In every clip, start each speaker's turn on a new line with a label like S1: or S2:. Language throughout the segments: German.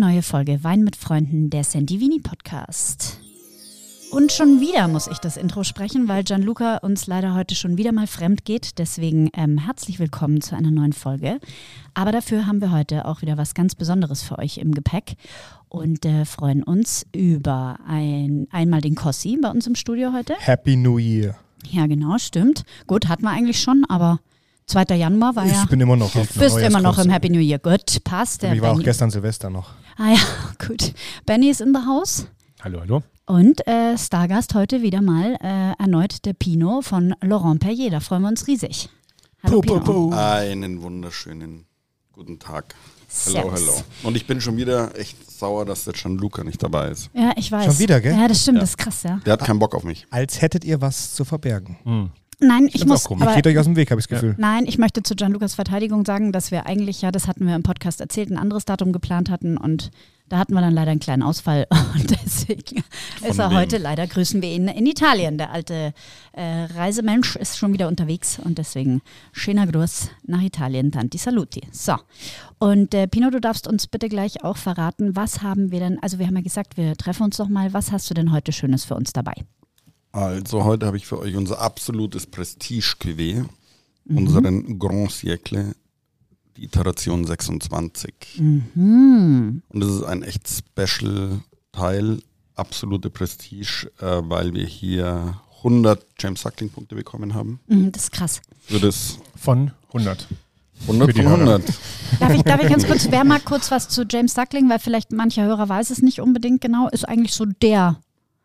S1: neue Folge Wein mit Freunden, der Santivini Podcast. Und schon wieder muss ich das Intro sprechen, weil Gianluca uns leider heute schon wieder mal fremd geht. Deswegen herzlich willkommen zu einer neuen Folge. Aber dafür haben wir heute auch wieder was ganz Besonderes für euch im Gepäck und freuen uns über einmal den Kossi bei uns im Studio heute.
S2: Happy New Year.
S1: Ja, genau, stimmt. Gut, hatten wir eigentlich schon, aber 2. Januar war ja...
S2: Ich bin immer noch auf
S1: Du bist immer noch im Happy New Year. Gut, passt.
S2: Ich war auch gestern Silvester noch.
S1: Ah ja, gut. Benny ist in the house.
S3: Hallo, hallo.
S1: Und Stargast heute wieder mal erneut der Pino von Laurent Perrier. Da freuen wir uns riesig. Hallo, Pino.
S4: Einen wunderschönen guten Tag.
S1: Servus.
S4: Hallo. Und ich bin schon wieder echt sauer, dass der Gianluca nicht dabei ist.
S1: Ja, ich weiß.
S2: Schon wieder, gell?
S1: Ja, das stimmt, das ist krass, ja.
S4: Der hat keinen Bock auf mich.
S2: Als hättet ihr was zu verbergen.
S1: Nein, ich muss...
S2: Auch komisch. Geht euch aus dem Weg, habe ich das Gefühl.
S1: Nein, ich möchte zu Gianlucas Verteidigung sagen, dass wir eigentlich, ja, das hatten wir im Podcast erzählt, ein anderes Datum geplant hatten und da hatten wir dann leider einen kleinen Ausfall und deswegen ist er heute, leider grüßen wir ihn in Italien. Der alte Reisemensch ist schon wieder unterwegs und deswegen schöner Gruß nach Italien, tanti saluti. So, und Pino, du darfst uns bitte gleich auch verraten, was haben wir denn, also wir haben ja gesagt, wir treffen uns doch mal, was hast du denn heute Schönes für uns dabei?
S4: Also heute habe ich für euch unser absolutes Prestige-Cuvée, unseren Grand Siècle, die Iteration 26. Und das ist ein echt Special-Teil, absolute Prestige, weil wir hier 100 James Suckling-Punkte bekommen haben.
S1: Das ist krass.
S4: Für das
S3: Von 100.
S4: 100 von 100.
S1: Darf ich ganz kurz, wer mag kurz was zu James Suckling, weil vielleicht mancher Hörer weiß es nicht unbedingt genau, ist eigentlich so der...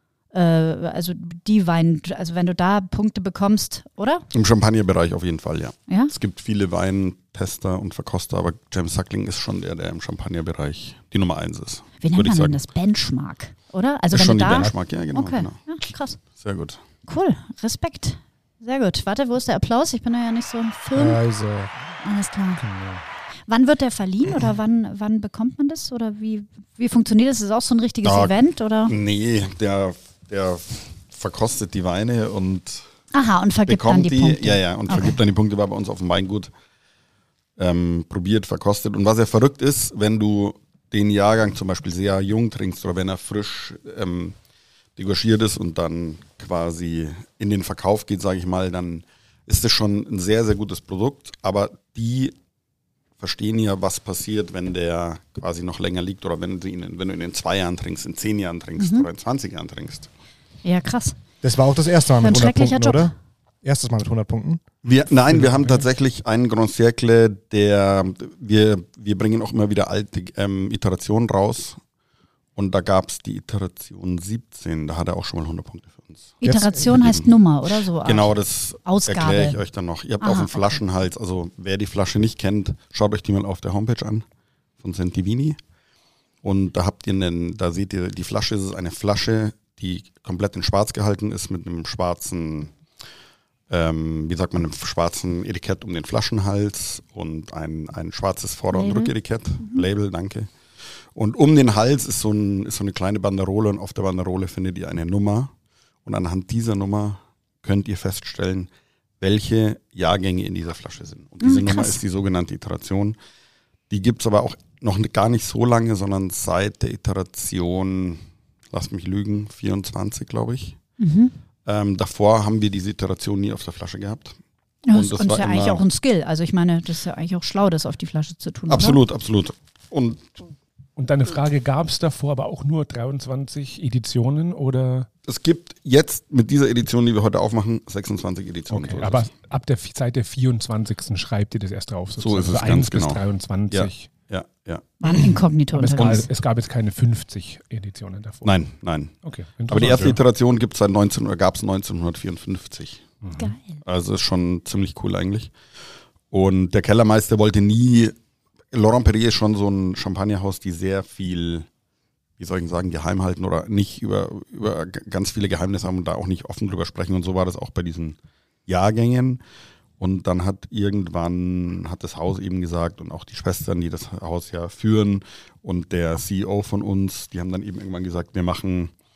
S1: also die Wein, also wenn du da Punkte bekommst, oder?
S4: Im Champagnerbereich auf jeden Fall, ja.
S1: Ja?
S4: Es gibt viele Weintester und Verkoster, aber James Suckling ist schon der im Champagnerbereich die Nummer 1 ist.
S1: Wie nennt man denn das? Benchmark, oder? Also
S4: ist
S1: wenn
S4: schon
S1: du
S4: die
S1: da...
S4: Benchmark, ja genau.
S1: Okay,
S4: genau.
S1: ja, krass.
S4: Sehr gut.
S1: Cool, Respekt. Sehr gut. Warte, wo ist der Applaus? Ich bin da ja nicht so firm.
S2: Also,
S1: Alles klar. Wann wird der verliehen oder wann bekommt man das? Oder wie funktioniert das? Ist das auch so ein richtiges Event? Oder?
S4: Nee, der verkostet die Weine und
S1: und vergibt dann die Punkte.
S4: Ja, und vergibt dann die Punkte, war bei uns auf dem Weingut probiert, verkostet. Und was ja verrückt ist, wenn du den Jahrgang zum Beispiel sehr jung trinkst oder wenn er frisch degorgiert ist und dann quasi in den Verkauf geht, sage ich mal, dann ist das schon ein sehr, sehr gutes Produkt. Aber die verstehen ja, was passiert, wenn der quasi noch länger liegt oder wenn du ihn in 2 Jahren trinkst, in 10 Jahren trinkst oder in 20 Jahren trinkst.
S1: Ja, krass.
S2: das war auch das erste Mal mit
S1: Ein
S2: 100 Punkten,
S1: schrecklicher Job.
S2: oder? Erstes Mal mit 100 Punkten.
S4: Wir haben tatsächlich einen Grand Siècle, wir bringen auch immer wieder alte Iterationen raus. Und da gab es die Iteration 17, da hat er auch schon mal 100 Punkte für uns.
S1: Iteration heißt Nummer, oder so?
S4: Genau, das
S1: Ausgabe.
S4: erkläre ich euch dann noch. Ihr habt auch einen Flaschenhals, also wer die Flasche nicht kennt, schaut euch die mal auf der Homepage an von Santivini. Und da da seht ihr, die Flasche ist eine Flasche, die komplett in schwarz gehalten ist mit einem schwarzen, einem schwarzen Etikett um den Flaschenhals und ein schwarzes Vorder- und Rücketikett. Label, danke. Und um den Hals ist so eine kleine Banderole und auf der Banderole findet ihr eine Nummer. Und anhand dieser Nummer könnt ihr feststellen, welche Jahrgänge in dieser Flasche sind. Und diese Nummer ist die sogenannte Iteration. Die gibt es aber auch noch gar nicht so lange, sondern seit der Iteration, lass mich lügen, 24, glaube ich. Davor haben wir diese Iteration nie auf der Flasche gehabt.
S1: Ja, und das ist ja eigentlich auch ein Skill. Also ich meine, das ist ja eigentlich auch schlau, das auf die Flasche zu tun.
S4: Absolut,
S1: oder?
S4: absolut.
S3: Und deine Frage, gab es davor aber auch nur 23 Editionen oder?
S4: Es gibt jetzt mit dieser Edition, die wir heute aufmachen, 26 Editionen.
S3: Okay, aber seit der 24. schreibt ihr das erst drauf.
S4: So ist es
S3: also
S4: ganz
S3: 1 bis
S4: genau.
S3: 23.
S4: Ja.
S1: Waren inkognito
S3: Aber es gab jetzt keine 50 Editionen davor.
S4: Nein.
S3: Okay,
S4: aber die erste Iteration gab es 1954.
S1: Geil.
S4: Also ist schon ziemlich cool eigentlich. Und der Kellermeister wollte nie, Laurent Perrier ist schon so ein Champagnerhaus, die sehr viel, wie soll ich sagen, geheim halten oder nicht über ganz viele Geheimnisse haben und da auch nicht offen drüber sprechen. Und so war das auch bei diesen Jahrgängen. Und dann hat das Haus eben gesagt und auch die Schwestern, die das Haus ja führen und der CEO von uns, die haben dann eben irgendwann gesagt, wir machen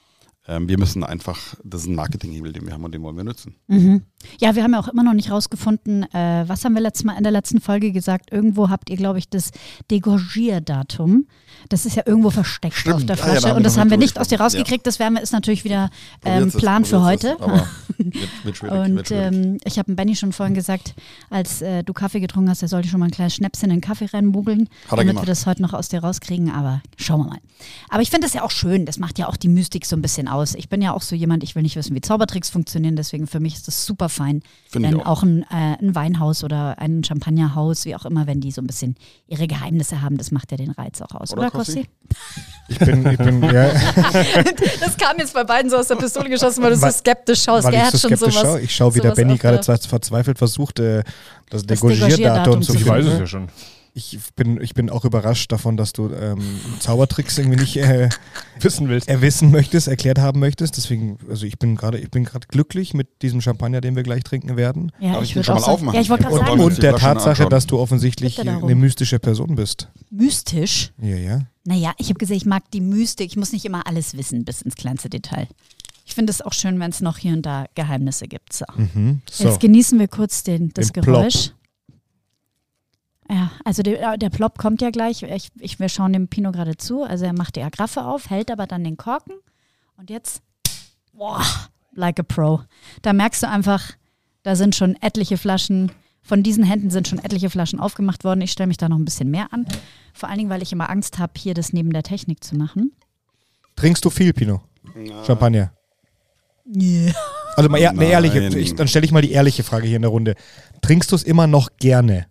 S4: Wir müssen einfach, das ist ein Marketinghebel, den wir haben und den wollen wir nutzen.
S1: Mhm. Ja, wir haben ja auch immer noch nicht rausgefunden, was haben wir in der letzten Folge gesagt? Irgendwo habt ihr, glaube ich, das Degorgierdatum. Das ist ja irgendwo versteckt auf der Flasche und das haben wir nicht aus dir rausgekriegt. Das ist natürlich wieder Plan für heute.
S4: Aber wird schwierig.
S1: Und ich habe Benny schon vorhin gesagt, als du Kaffee getrunken hast, er sollte schon mal ein kleines Schnäpschen in den Kaffee reinmogeln, damit wir das heute noch aus dir rauskriegen. Aber schauen wir mal. Aber ich finde das ja auch schön. Das macht ja auch die Mystik so ein bisschen aus. Ich bin ja auch so jemand, ich will nicht wissen, wie Zaubertricks funktionieren. Deswegen für mich ist das super fein, wenn auch ein Weinhaus oder ein Champagnerhaus, wie auch immer, wenn die so ein bisschen ihre Geheimnisse haben. Das macht ja den Reiz auch aus. Oder Kossi?
S2: Ich bin ja.
S1: Das kam jetzt bei beiden so aus der Pistole geschossen, weil du so skeptisch schaust.
S2: Weil ich so skeptisch schaue. Ich schaue, wie der Benny gerade verzweifelt versucht, das Degorgierdatum zu finden.
S3: Ich weiß es ja schon.
S2: Ich bin auch überrascht davon, dass du Zaubertricks irgendwie nicht wissen möchtest, erklärt haben möchtest. Deswegen, also ich bin gerade glücklich mit diesem Champagner, den wir gleich trinken werden.
S1: Ja,
S4: ich würde auch sagen.
S1: Ja, ich wollte gerade sagen.
S2: Und der Tatsache, dass du offensichtlich eine mystische Person bist.
S1: Mystisch?
S2: Ja.
S1: Naja, ich habe gesagt, ich mag die Mystik. Ich muss nicht immer alles wissen, bis ins kleinste Detail. Ich finde es auch schön, wenn es noch hier und da Geheimnisse gibt. So. Jetzt genießen wir kurz das Geräusch. Plop. Ja, also der Plop kommt ja gleich. Wir schauen dem Pinot gerade zu. Also er macht die Agraffe auf, hält aber dann den Korken. Und jetzt, like a pro. Da merkst du einfach, da sind schon etliche Flaschen, von diesen Händen sind schon etliche Flaschen aufgemacht worden. Ich stelle mich da noch ein bisschen mehr an. Vor allen Dingen, weil ich immer Angst habe, hier das neben der Technik zu machen.
S2: Trinkst du viel, Pinot? Champagner?
S1: Yeah.
S2: Also mal eine ehrliche, dann stelle ich mal die ehrliche Frage hier in der Runde. Trinkst du es immer noch gerne?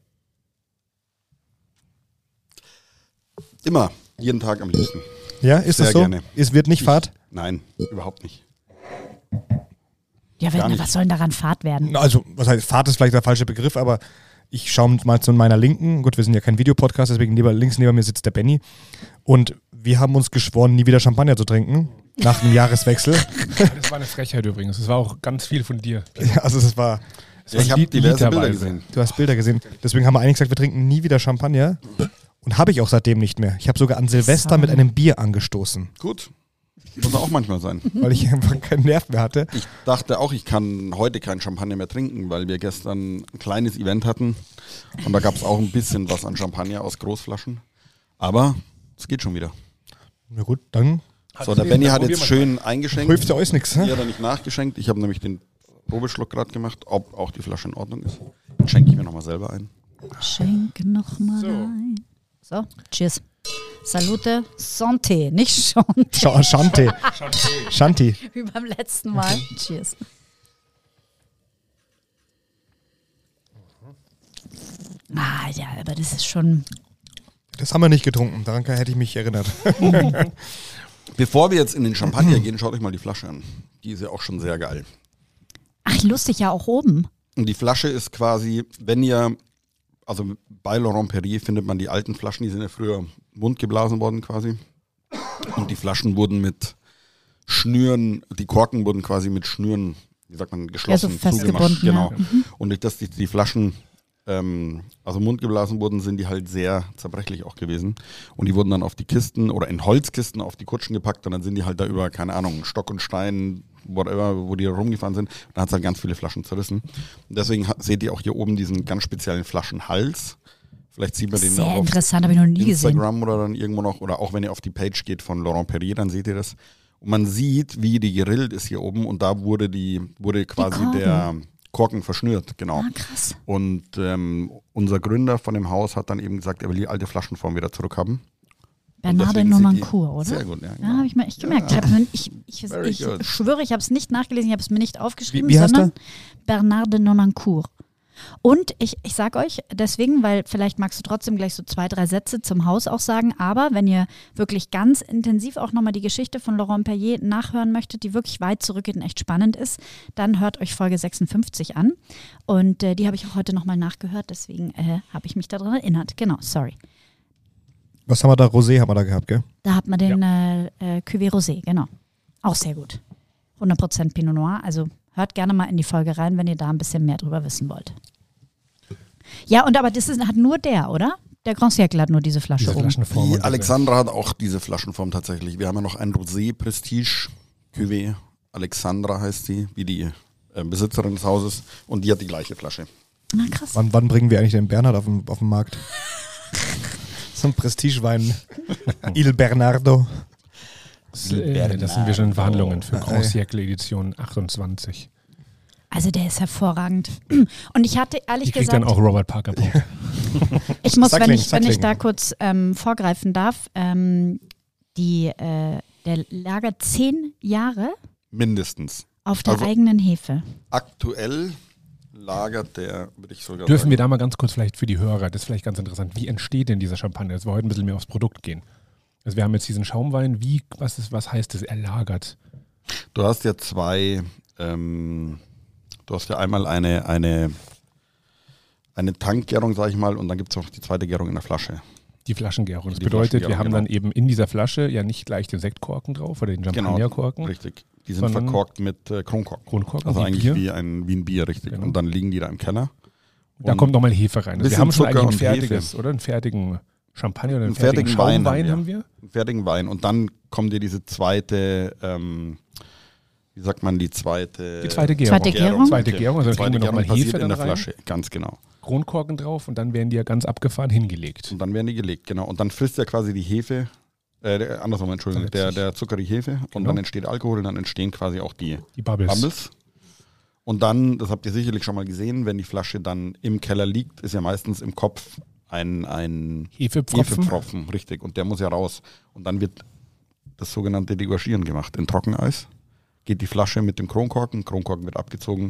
S4: Immer, jeden Tag am liebsten.
S2: Ja, ist das so? Gerne. Es wird nicht Fahrt?
S4: Nein, überhaupt nicht.
S1: Ja, was soll denn daran Fahrt werden?
S2: Also, was heißt, Fahrt ist vielleicht der falsche Begriff, aber ich schaue mal zu meiner Linken. Gut, wir sind ja kein Videopodcast, deswegen links neben mir sitzt der Benny. Und wir haben uns geschworen, nie wieder Champagner zu trinken. Nach dem Jahreswechsel.
S3: Das war eine Frechheit übrigens. Das war auch ganz viel von dir.
S2: Ja, also es war...
S4: Ich habe diverse Bilder gesehen.
S2: Du hast Bilder gesehen. Deswegen haben wir eigentlich gesagt, wir trinken nie wieder Champagner. Und habe ich auch seitdem nicht mehr. Ich habe sogar an Silvester mit einem Bier angestoßen.
S4: Gut. Muss auch manchmal sein.
S2: Weil ich einfach keinen Nerv mehr hatte.
S4: Ich dachte auch, ich kann heute keinen Champagner mehr trinken, weil wir gestern ein kleines Event hatten. Und da gab es auch ein bisschen was an Champagner aus Großflaschen. Aber es geht schon wieder.
S2: Na gut, dann...
S4: So, der Benny hat jetzt schön eingeschenkt.
S2: Hilft ja alles nichts, ne?
S4: Ihr hat er nicht nachgeschenkt. Ich habe nämlich den Probeschluck gerade gemacht, ob auch die Flasche in Ordnung ist. Dann schenke ich mir nochmal selber ein.
S1: Schenke nochmal ein. So, cheers. Salute, Santé, nicht Chanté.
S2: Shanti.
S1: Wie beim letzten Mal. Cheers. Ja, aber das ist schon...
S2: Das haben wir nicht getrunken, daran hätte ich mich erinnert.
S4: Bevor wir jetzt in den Champagner gehen, schaut euch mal die Flasche an. Die ist ja auch schon sehr geil.
S1: Ach, lustig, ja auch oben.
S4: Und die Flasche ist quasi, wenn ihr... Also bei Laurent Perrier findet man die alten Flaschen, die sind ja früher mundgeblasen worden quasi. Und die Flaschen wurden mit Schnüren, die Korken wurden quasi mit Schnüren, wie sagt man, geschlossen,
S1: ja, so
S4: zugemacht. Genau.
S1: Ja.
S4: Und durch das die Flaschen also mundgeblasen wurden, sind die halt sehr zerbrechlich auch gewesen. Und die wurden dann auf die Kisten oder in Holzkisten auf die Kutschen gepackt und dann sind die halt da über, keine Ahnung, Stock und Stein, whatever, wo die rumgefahren sind. Da hat es halt ganz viele Flaschen zerrissen. Und deswegen seht ihr auch hier oben diesen ganz speziellen Flaschenhals. Vielleicht sieht man den
S1: sehr
S4: auch
S1: interessant, habe ich noch nie
S4: Instagram
S1: gesehen.
S4: Oder dann irgendwo noch, oder auch wenn ihr auf die Page geht von Laurent Perrier, dann seht ihr das. Und man sieht, wie die gerillt ist hier oben und da wurde quasi der Korken verschnürt, genau.
S1: Ah, krass.
S4: Und unser Gründer von dem Haus hat dann eben gesagt, er will die alte Flaschenform wieder zurückhaben.
S1: Bernard de Nonancourt, oder?
S4: Sehr gut, ja. Genau.
S1: Ja, habe ich mir echt gemerkt.
S4: Ja.
S1: Ich schwöre, ich habe es nicht nachgelesen, ich habe es mir nicht aufgeschrieben,
S2: wie heißt
S1: sondern Bernard de Nonancourt. Und ich sage euch deswegen, weil vielleicht magst du trotzdem gleich so 2, 3 Sätze zum Haus auch sagen, aber wenn ihr wirklich ganz intensiv auch nochmal die Geschichte von Laurent Perrier nachhören möchtet, die wirklich weit zurückgeht und echt spannend ist, dann hört euch Folge 56 an. Und die habe ich auch heute nochmal nachgehört, deswegen habe ich mich daran erinnert. Genau, sorry.
S2: Was haben wir da? Rosé haben wir da gehabt, gell?
S1: Da hat man den Cuvée Rosé, genau. Auch sehr gut. 100% Pinot Noir, also hört gerne mal in die Folge rein, wenn ihr da ein bisschen mehr drüber wissen wollt. Ja, und aber hat nur der, oder? Der Grand Siècle hat nur diese Flasche oben.
S4: Die Alexandra hat auch diese Flaschenform tatsächlich. Wir haben ja noch einen Rosé Prestige, Cuvée. Alexandra heißt sie, wie die Besitzerin des Hauses. Und die hat die gleiche Flasche.
S1: Na krass.
S2: Wann bringen wir eigentlich den Bernhard auf den Markt? So ein Prestigewein. Il Bernardo.
S3: Das sind wir schon in Verhandlungen für Grand Siècle Edition 28.
S1: Also der ist hervorragend. Und ich hatte ehrlich
S3: Die kriegt
S1: gesagt,
S3: dann auch Robert Parker Punkte.
S1: ich muss, wenn
S2: Sackling.
S1: ich da kurz vorgreifen darf, der lagert 10 Jahre
S4: Mindestens.
S1: auf der
S4: Also-
S1: eigenen Hefe.
S4: Aktuell lagert der, würde ich sogar
S3: Dürfen
S4: sagen.
S3: wir da mal ganz kurz vielleicht für die Hörer, das ist vielleicht ganz interessant, wie entsteht denn dieser Champagner, dass wir heute ein bisschen mehr aufs Produkt gehen. Also wir haben jetzt diesen Schaumwein, was heißt das, erlagert?
S4: Du hast ja zwei, du hast ja einmal eine Tankgärung, sag ich mal, und dann gibt es noch die zweite Gärung in der Flasche.
S3: Die Flaschengärung. Das
S4: Die
S3: bedeutet, wir
S4: Flaschengärung,
S3: haben
S4: genau.
S3: dann eben in dieser Flasche ja nicht gleich den Sektkorken drauf oder den Champagnerkorken,
S4: Richtig. Die sind
S3: Sondern
S4: verkorkt mit Kronkorken.
S3: Kronkorken,
S4: Also
S3: wie
S4: eigentlich
S3: Bier.
S4: wie ein Bier, richtig.
S3: Genau.
S4: Und dann liegen die da im Keller.
S3: Da
S4: Und
S3: kommt nochmal Hefe rein. Also wir
S4: bisschen
S3: haben schon
S4: Zucker
S3: eigentlich ein
S4: und
S3: fertiges,
S4: Hefe.
S3: oder? Einen fertigen Champagner oder einen
S4: Einen
S3: fertigen
S4: fertigen Wein
S3: Schaumwein
S4: haben
S3: haben wir.
S4: einen fertigen Wein. Und dann kommt dir diese zweite, wie sagt man, die zweite
S1: Zweite
S3: Zweite Gärung.
S1: Gärung?
S3: Zweite Gärung, also dann kriegen wir nochmal
S4: passiert
S3: Hefe
S4: in
S3: dann
S4: der
S3: rein,
S4: Flasche, ganz genau.
S3: Kronkorken drauf und dann werden die ja ganz abgefahren hingelegt.
S4: Und dann werden die gelegt, genau. Und dann frisst ja quasi die Hefe, andersrum, Entschuldigung, der Zucker die Hefe und
S3: Genau.
S4: dann entsteht Alkohol und dann entstehen quasi auch die
S3: Die Bubbles.
S4: Bubbles. Und dann, das habt ihr sicherlich schon mal gesehen, wenn die Flasche dann im Keller liegt, ist ja meistens im Kopf ein
S3: Hefepfropfen.
S4: Hefepfropfen, richtig. Und der muss ja raus. Und dann wird das sogenannte Degorgieren gemacht in Trockeneis. Geht die Flasche mit dem Kronkorken wird abgezogen.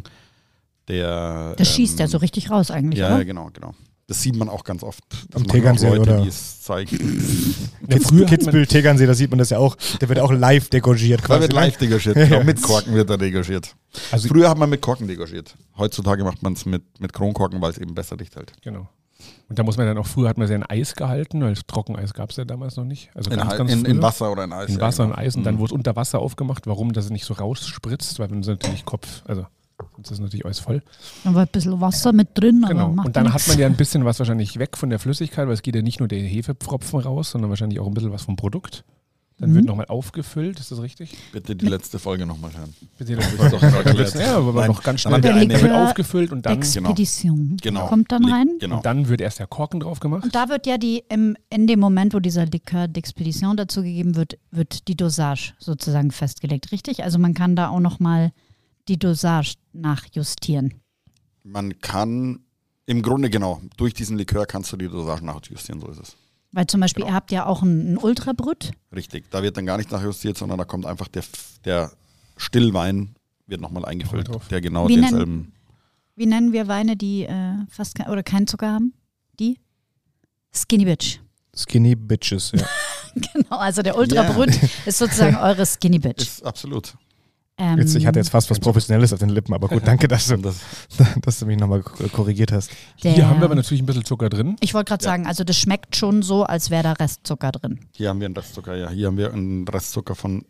S1: Das schießt ja so richtig raus eigentlich,
S4: Ja,
S1: oder?
S4: genau. Das sieht man auch ganz oft. Das
S2: Am
S4: machen auch
S2: Tegernsee,
S4: Leute,
S2: oder?
S4: die es zeigen.
S3: Früher hat man-
S2: Kitzbühel, Tegernsee, da sieht man das ja auch. Der wird auch live degorgiert
S4: Da
S2: quasi.
S4: wird live degorgiert, genau. Mit Korken wird er degorgiert.
S3: Also-
S4: Früher hat man mit Korken degorgiert. Heutzutage macht man es mit Kronkorken, weil es eben besser dicht hält.
S3: Genau. Und da muss man dann auch, früher hat man es ja in Eis gehalten, weil Trockeneis gab es ja damals noch nicht. Also
S4: In
S3: früher.
S4: Wasser oder in Eis.
S3: In
S4: ja,
S3: Wasser
S4: genau.
S3: und Eis und dann wurde es unter Wasser aufgemacht. Warum, dass es nicht so rausspritzt, weil wenn es natürlich sonst ist natürlich alles voll.
S1: Da war ein bisschen Wasser mit drin, aber
S3: Genau.
S1: macht
S3: Und dann
S1: nix.
S3: hat man ja ein bisschen was wahrscheinlich weg von der Flüssigkeit, weil es geht ja nicht nur der Hefepfropfen raus, sondern wahrscheinlich auch ein bisschen was vom Produkt. Dann wird nochmal aufgefüllt, ist das richtig?
S4: Bitte die letzte Folge nochmal hören.
S3: Bitte,
S4: Das ist doch erklärt.
S3: ja, aber
S4: Nein,
S3: noch ganz
S4: dann
S3: schnell.
S4: haben wir
S1: Der
S4: eine-
S3: Der wird
S1: Likör
S3: aufgefüllt und dann,
S1: Expedition
S4: Genau.
S1: kommt dann rein.
S4: Genau.
S3: und dann wird erst der Korken drauf gemacht.
S1: Und da wird ja in dem Moment, wo dieser Likör d'Expedition dazugegeben wird, wird die Dosage sozusagen festgelegt, richtig? Also man kann da auch nochmal die Dosage nachjustieren.
S4: Man kann im Grunde genau, durch diesen Likör kannst du die Dosage nachjustieren, so ist es.
S1: Weil zum Beispiel,
S4: Genau.
S1: ihr habt ja auch einen Ultrabrut.
S4: Richtig. Da wird dann gar nicht nachjustiert, sondern da kommt einfach der Stillwein wird nochmal eingefüllt,
S3: drauf.
S4: der genau
S1: Wie
S4: denselben.
S1: Wie nennen wir Weine, die fast kein, oder keinen Zucker haben? Die? Skinny Bitch.
S2: Skinny Bitches, ja.
S1: Genau, also der Ultrabrut ist sozusagen eure Skinny Bitch.
S4: Ist absolut.
S2: Ich hatte jetzt fast was Professionelles auf den Lippen, aber gut, danke, dass
S4: Das,
S2: du mich nochmal korrigiert hast.
S3: Hier haben wir aber natürlich ein bisschen Zucker drin.
S1: Ich wollte gerade
S4: Ja.
S1: sagen, also das schmeckt schon so, als wäre da Restzucker drin.
S4: hier haben wir einen Restzucker, ja. Hier haben wir einen Restzucker von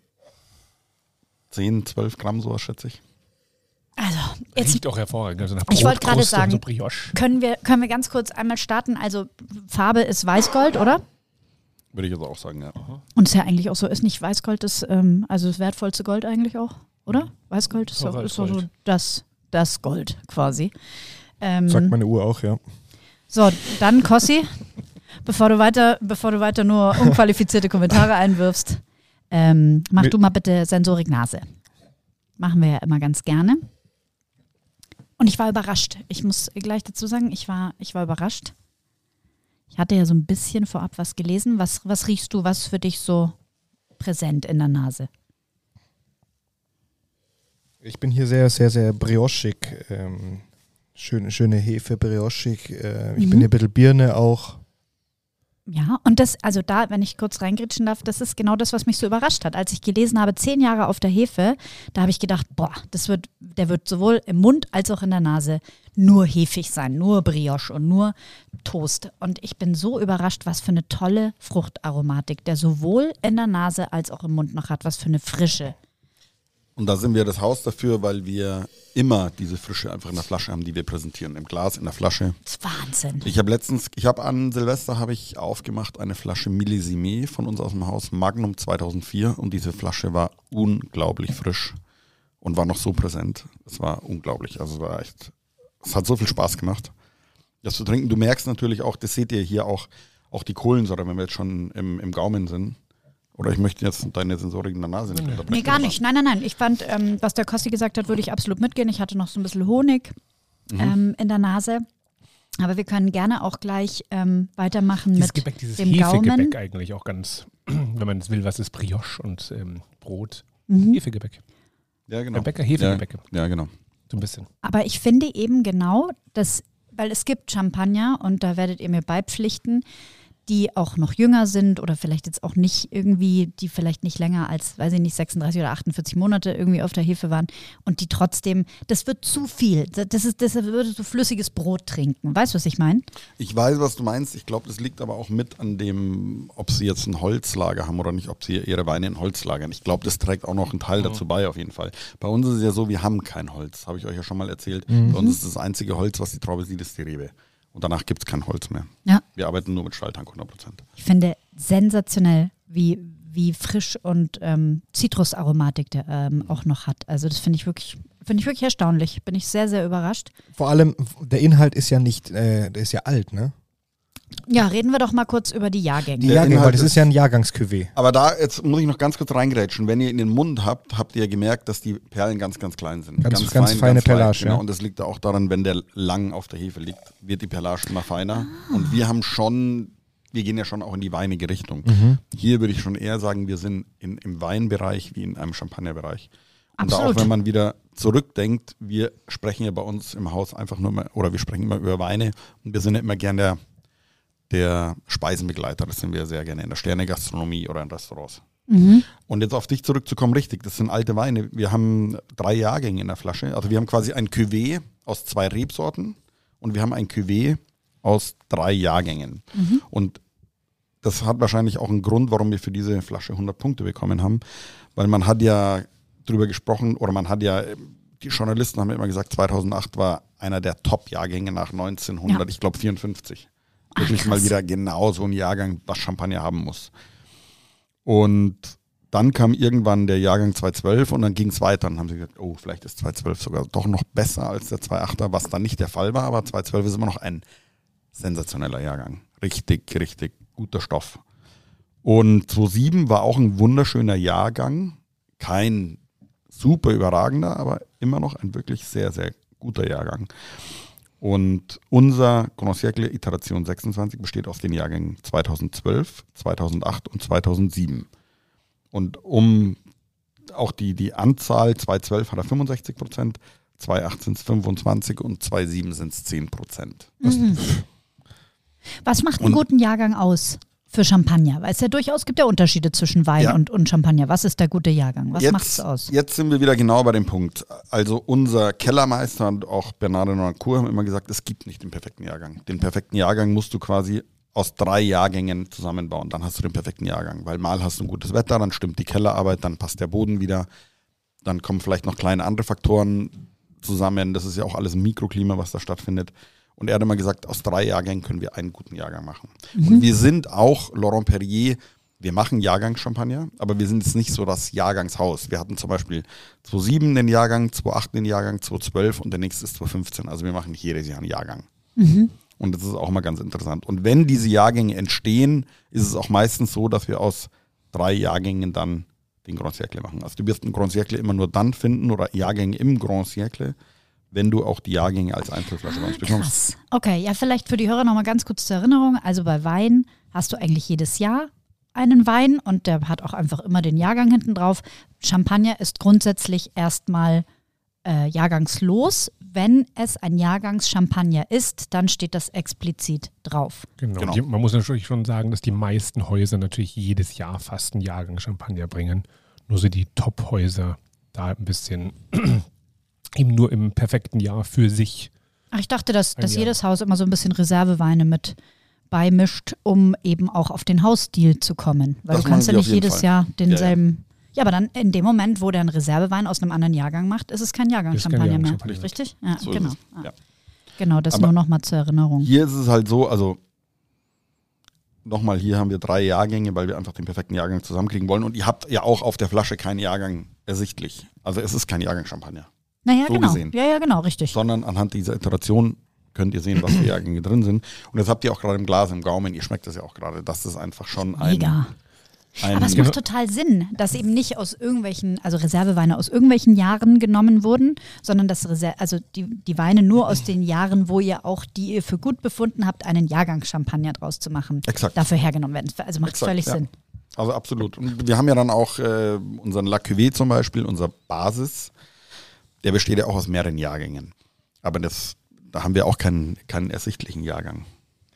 S4: 10, 12 Gramm, sowas schätze ich.
S1: Also, jetzt
S3: Riecht auch hervorragend. Also nach
S1: Ich wollte gerade
S3: Brotkruste und
S1: sagen,
S3: so Brioche.
S1: können wir ganz kurz einmal starten. Also Farbe ist Weißgold, oder?
S4: Würde ich jetzt auch sagen, ja.
S1: Und ist ja eigentlich auch so, ist nicht Weißgold das wertvollste Gold eigentlich auch, oder? Weißgold ist doch so
S3: Weißgold.
S1: das Gold quasi.
S2: Sagt meine Uhr auch, ja.
S1: So, dann Kossi, bevor du weiter nur unqualifizierte Kommentare einwirfst, mach du mal bitte Sensorik Nase. Machen wir ja immer ganz gerne. Und ich war überrascht. Ich muss gleich dazu sagen, ich war überrascht. Ich hatte ja so ein bisschen vorab was gelesen. Was riechst du, was für dich so präsent in der Nase?
S2: Ich bin hier sehr, sehr, sehr briochig. Schöne Hefe, briochig. Ich bin hier ein bisschen Birne auch.
S1: Ja, und das, also da, wenn ich kurz reingritschen darf, das ist genau das, was mich so überrascht hat. Als ich gelesen habe, 10 Jahre auf der Hefe, da habe ich gedacht, der wird sowohl im Mund als auch in der Nase nur hefig sein, nur Brioche und nur Toast. Und ich bin so überrascht, was für eine tolle Fruchtaromatik der sowohl in der Nase als auch im Mund noch hat, was für eine Frische.
S4: Und da sind wir das Haus dafür, weil wir immer diese Frische einfach in der Flasche haben, die wir präsentieren. Im Glas, in der Flasche.
S1: Das ist Wahnsinn.
S4: Ich habe an Silvester aufgemacht eine Flasche Millésime von uns aus dem Haus, Magnum 2004. Und diese Flasche war unglaublich frisch und war noch so präsent. Es war unglaublich. Also es hat so viel Spaß gemacht, das zu trinken. Du merkst natürlich auch, das seht ihr hier auch die Kohlensäure, wenn wir jetzt schon im Gaumen sind. Oder ich möchte jetzt deine Sensorik in der Nase nicht unterbrechen.
S1: Nee, gar nicht. Nein. Ich fand, was der Kosti gesagt hat, würde ich absolut mitgehen. Ich hatte noch so ein bisschen Honig in der Nase. Aber wir können gerne auch gleich weitermachen
S3: dieses
S1: mit
S3: Gebäck, dieses
S1: dem Gaumen.
S3: Hefegebäck eigentlich auch ganz, wenn man es will, was ist Brioche und Brot. Hefegebäck.
S4: Ja, genau.
S3: Hefegebäcke.
S4: Ja, genau.
S3: So ein bisschen.
S1: Aber ich finde eben genau, weil es gibt Champagner und da werdet ihr mir beipflichten, die auch noch jünger sind oder vielleicht jetzt auch nicht irgendwie, die vielleicht nicht länger als, weiß ich nicht, 36 oder 48 Monate irgendwie auf der Hefe waren und die trotzdem, das wird zu viel. Das würde so flüssiges Brot trinken. Weißt du, was ich meine?
S4: Ich weiß, was du meinst. Ich glaube, das liegt aber auch mit an dem, ob sie jetzt ein Holzlager haben oder nicht, ob sie ihre Weine in Holz lagern. Ich glaube, das trägt auch noch einen Teil dazu bei, auf jeden Fall. Bei uns ist es ja so, wir haben kein Holz. Habe ich euch ja schon mal erzählt. Bei uns ist das einzige Holz, was die Traube sieht, ist die Rebe. Und danach gibt es kein Holz mehr.
S1: Ja.
S4: Wir arbeiten nur mit Stahltank 100%.
S1: Ich finde sensationell, wie frisch und Zitrusaromatik der auch noch hat. Also das finde ich wirklich erstaunlich. Bin ich sehr, sehr überrascht.
S2: Vor allem, der Inhalt ist ja nicht, der ist ja alt, ne?
S1: Ja, reden wir doch mal kurz über die Jahrgänge.
S2: Die Jahrgänge, weil das ist ja ein Jahrgangscuvée.
S4: Aber da, jetzt muss ich noch ganz kurz reingrätschen. Wenn ihr in den Mund habt ihr gemerkt, dass die Perlen ganz, ganz klein sind.
S2: Ganz feine Perlage,
S4: leicht, genau.
S2: ja.
S4: Und das liegt auch daran, wenn der lang auf der Hefe liegt, wird die Perlage immer feiner. Und wir gehen ja schon auch in die weinige Richtung. Hier würde ich schon eher sagen, wir sind im Weinbereich wie in einem Champagnerbereich. Und
S1: Absolut.
S4: da auch, wenn man wieder zurückdenkt, wir sprechen ja bei uns im Haus einfach nur mal, oder wir sprechen immer über Weine und wir sind ja immer gern der Speisenbegleiter. Das sind wir sehr gerne in der Sterne-Gastronomie oder in Restaurants. Und jetzt auf dich zurückzukommen, richtig, das sind alte Weine. Wir haben 3 Jahrgänge in der Flasche. Also wir haben quasi ein Cuvée aus 2 Rebsorten und wir haben ein Cuvée aus 3 Jahrgängen. Und das hat wahrscheinlich auch einen Grund, warum wir für diese Flasche 100 Punkte bekommen haben. Weil man hat ja drüber gesprochen, oder die Journalisten haben immer gesagt, 2008 war einer der Top-Jahrgänge nach 1900, ich glaube 54. Wirklich mal wieder genau so ein Jahrgang, was Champagner haben muss. Und dann kam irgendwann der Jahrgang 2012 und dann ging es weiter. Dann haben sie gesagt, oh, vielleicht ist 2012 sogar doch noch besser als der 2008er, was dann nicht der Fall war, aber 2012 ist immer noch ein sensationeller Jahrgang. Richtig, richtig guter Stoff. Und 2007 war auch ein wunderschöner Jahrgang. Kein super überragender, aber immer noch ein wirklich sehr, sehr guter Jahrgang. Und unser Grand Siècle Iteration 26 besteht aus den Jahrgängen 2012, 2008 und 2007. Und um auch die Anzahl, 2012 hat er 65%, 2008 sind es 25% und 2007 sind es 10%.
S1: Was macht einen guten Jahrgang aus für Champagner? Weil es ja durchaus gibt ja Unterschiede zwischen Wein und Champagner. Was ist der gute Jahrgang? Was macht es aus?
S4: Jetzt sind wir wieder genau bei dem Punkt. Also unser Kellermeister und auch Bernard de Nonancourt haben immer gesagt, es gibt nicht den perfekten Jahrgang. Den perfekten Jahrgang musst du quasi aus 3 Jahrgängen zusammenbauen. Dann hast du den perfekten Jahrgang. Weil mal hast du ein gutes Wetter, dann stimmt die Kellerarbeit, dann passt der Boden wieder. Dann kommen vielleicht noch kleine andere Faktoren zusammen. Das ist ja auch alles ein Mikroklima, was da stattfindet. Und er hat immer gesagt, aus 3 Jahrgängen können wir einen guten Jahrgang machen. Und wir sind auch Laurent Perrier, wir machen Jahrgangschampagner, aber wir sind jetzt nicht so das Jahrgangshaus. Wir hatten zum Beispiel 2007 den Jahrgang, 2008 den Jahrgang, 2012 und der nächste ist 2015. Also wir machen nicht jedes Jahr einen Jahrgang. Und das ist auch mal ganz interessant. Und wenn diese Jahrgänge entstehen, ist es auch meistens so, dass wir aus 3 Jahrgängen dann den Grand Siècle machen. Also du wirst einen Grand Siècle immer nur dann finden oder Jahrgänge im Grand Siècle, wenn du auch die Jahrgänge als Einzelflasche bei uns bekommst.
S1: Krass. Okay, ja, vielleicht für die Hörer nochmal ganz kurz zur Erinnerung. Also bei Wein hast du eigentlich jedes Jahr einen Wein und der hat auch einfach immer den Jahrgang hinten drauf. Champagner ist grundsätzlich erstmal jahrgangslos. Wenn es ein Jahrgangschampagner ist, dann steht das explizit drauf.
S3: Genau. Man muss natürlich schon sagen, dass die meisten Häuser natürlich jedes Jahr fast einen Jahrgang Champagner bringen. Nur so die Top-Häuser da ein bisschen eben nur im perfekten Jahr für sich.
S1: Ach, ich dachte, dass jedes Haus immer so ein bisschen Reserveweine mit beimischt, um eben auch auf den Hausstil zu kommen. Weil
S4: Das
S1: du kannst ja
S4: machen
S1: nicht
S4: wir auf jeden
S1: jedes
S4: Fall.
S1: Jahr denselben Ja, aber dann in dem Moment, wo der einen Reservewein aus einem anderen Jahrgang macht, ist es kein Jahrgang-Champagner mehr. Richtig? Ja,
S4: So
S1: genau.
S4: ist es. Ja.
S1: Genau, das
S4: Aber
S1: nur nochmal zur Erinnerung.
S4: Hier ist es halt so, also nochmal, hier haben wir 3 Jahrgänge, weil wir einfach den perfekten Jahrgang zusammenkriegen wollen. Und ihr habt ja auch auf der Flasche keinen Jahrgang ersichtlich. Also es ist kein Jahrgang-Champagner.
S1: Naja,
S4: so
S1: genau.
S4: gesehen.
S1: Ja, genau, richtig.
S4: Sondern anhand dieser Iteration könnt ihr sehen, was für Jahrgänge drin sind. Und das habt ihr auch gerade im Glas, im Gaumen. Ihr schmeckt das ja auch gerade. Das ist einfach schon
S1: Mega. Aber es macht total Sinn, dass eben nicht aus irgendwelchen, also Reserveweine aus irgendwelchen Jahren genommen wurden, sondern dass die Weine nur aus den Jahren, wo ihr auch, die ihr für gut befunden habt, einen Jahrgang-Champagner draus zu machen,
S4: Exakt.
S1: dafür hergenommen werden. Also macht völlig Sinn.
S4: Also absolut. Und wir haben ja dann auch unseren La Cuvée zum Beispiel, unser Basis, der besteht ja auch aus mehreren Jahrgängen. Aber da haben wir auch keinen ersichtlichen Jahrgang.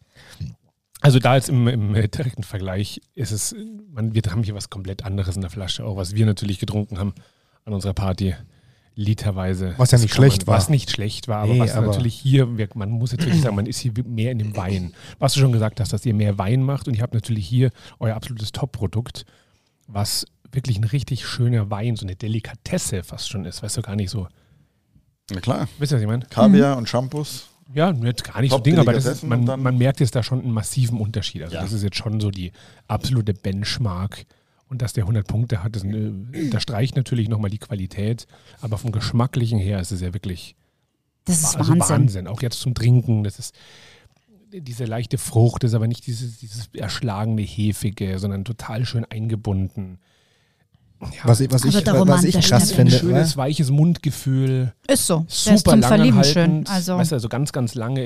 S3: Also da jetzt im direkten Vergleich ist es, wir haben hier was komplett anderes in der Flasche, auch was wir natürlich getrunken haben an unserer Party, literweise.
S2: Was ja nicht schlecht war.
S3: Was nicht schlecht war, aber was natürlich hier, man muss jetzt wirklich sagen, man ist hier mehr in dem Wein. Was du schon gesagt hast, dass ihr mehr Wein macht und ihr habt natürlich hier euer absolutes Top-Produkt, was wirklich ein richtig schöner Wein, so eine Delikatesse fast schon ist, weißt du, gar nicht so.
S4: Na klar.
S3: Wisst ihr, was ich meine?
S4: Kaviar und Shampoos.
S3: Ja, jetzt gar nicht so Ding, aber man merkt jetzt da schon einen massiven Unterschied. Also das ist jetzt schon so die absolute Benchmark. Und dass der 100 Punkte hat, das unterstreicht natürlich nochmal die Qualität. Aber vom Geschmacklichen her ist es ja wirklich Wahnsinn. Auch jetzt zum Trinken, das ist diese leichte Frucht, ist aber nicht dieses erschlagene, hefige, sondern total schön eingebunden. Ja,
S2: was ich krass finde.
S3: Ein schönes, weiches Mundgefühl.
S1: Ist so.
S3: Super
S1: der ist zum Verlieben
S3: schön.
S1: Also,
S3: weißt du, also ganz, ganz lange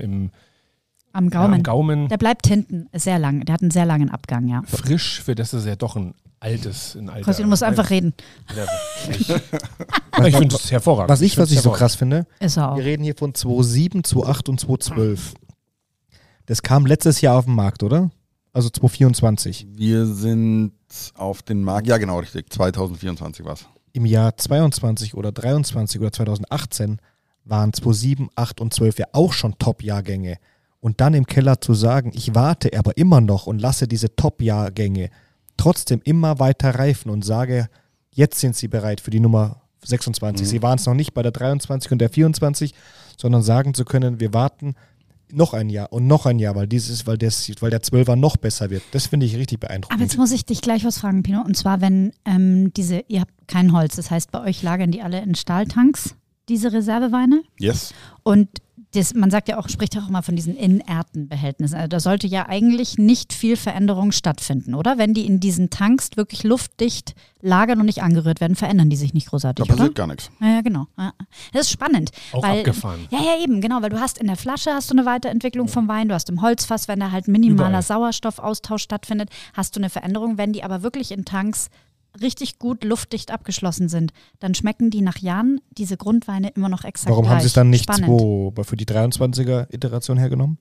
S1: am Gaumen.
S3: Ja, am Gaumen.
S1: Der bleibt hinten sehr lang. Der hat einen sehr langen Abgang, ja.
S3: Frisch, für das ist ja doch ein alter.
S1: Kosti, du musst einfach reden.
S3: Ich finde es hervorragend.
S2: Was ich so krass finde,
S1: ist er auch.
S2: Wir reden hier von 2007, 2008 und 2012. Das kam letztes Jahr auf den Markt, oder? Also 2024.
S4: Wir sind auf den Markt, ja genau, richtig, 2024 war es.
S2: Im Jahr 22 oder 23 oder 2018 waren 2007, 8 und 12 ja auch schon Top-Jahrgänge. Und dann im Keller zu sagen, ich warte aber immer noch und lasse diese Top-Jahrgänge trotzdem immer weiter reifen und sage, jetzt sind sie bereit für die Nummer 26. Sie waren es noch nicht bei der 23 und der 24, sondern sagen zu können, wir warten noch ein Jahr, weil der 12er noch besser wird. Das finde ich richtig beeindruckend.
S1: Aber jetzt muss ich dich gleich was fragen, Pino. Und zwar, wenn ihr habt kein Holz, das heißt, bei euch lagern die alle in Stahltanks, diese Reserveweine?
S4: Yes.
S1: Und man sagt ja auch, spricht auch immer von diesen inerten Behältnissen. Also da sollte ja eigentlich nicht viel Veränderung stattfinden, oder? Wenn die in diesen Tanks wirklich luftdicht lagern und nicht angerührt werden, verändern die sich nicht großartig,
S4: da passiert gar nichts.
S1: Ja, genau. Das ist spannend.
S3: Auch abgefahren.
S1: Ja, eben, genau, weil du hast in der Flasche eine Weiterentwicklung vom Wein, du hast im Holzfass, wenn da halt minimaler Sauerstoffaustausch stattfindet, hast du eine Veränderung. Wenn die aber wirklich in Tanks richtig gut luftdicht abgeschlossen sind, dann schmecken die nach Jahren diese Grundweine immer noch exakt
S2: Warum
S1: gleich.
S2: haben sie es dann nicht
S1: Spannend.
S2: für die 23er-Iteration hergenommen?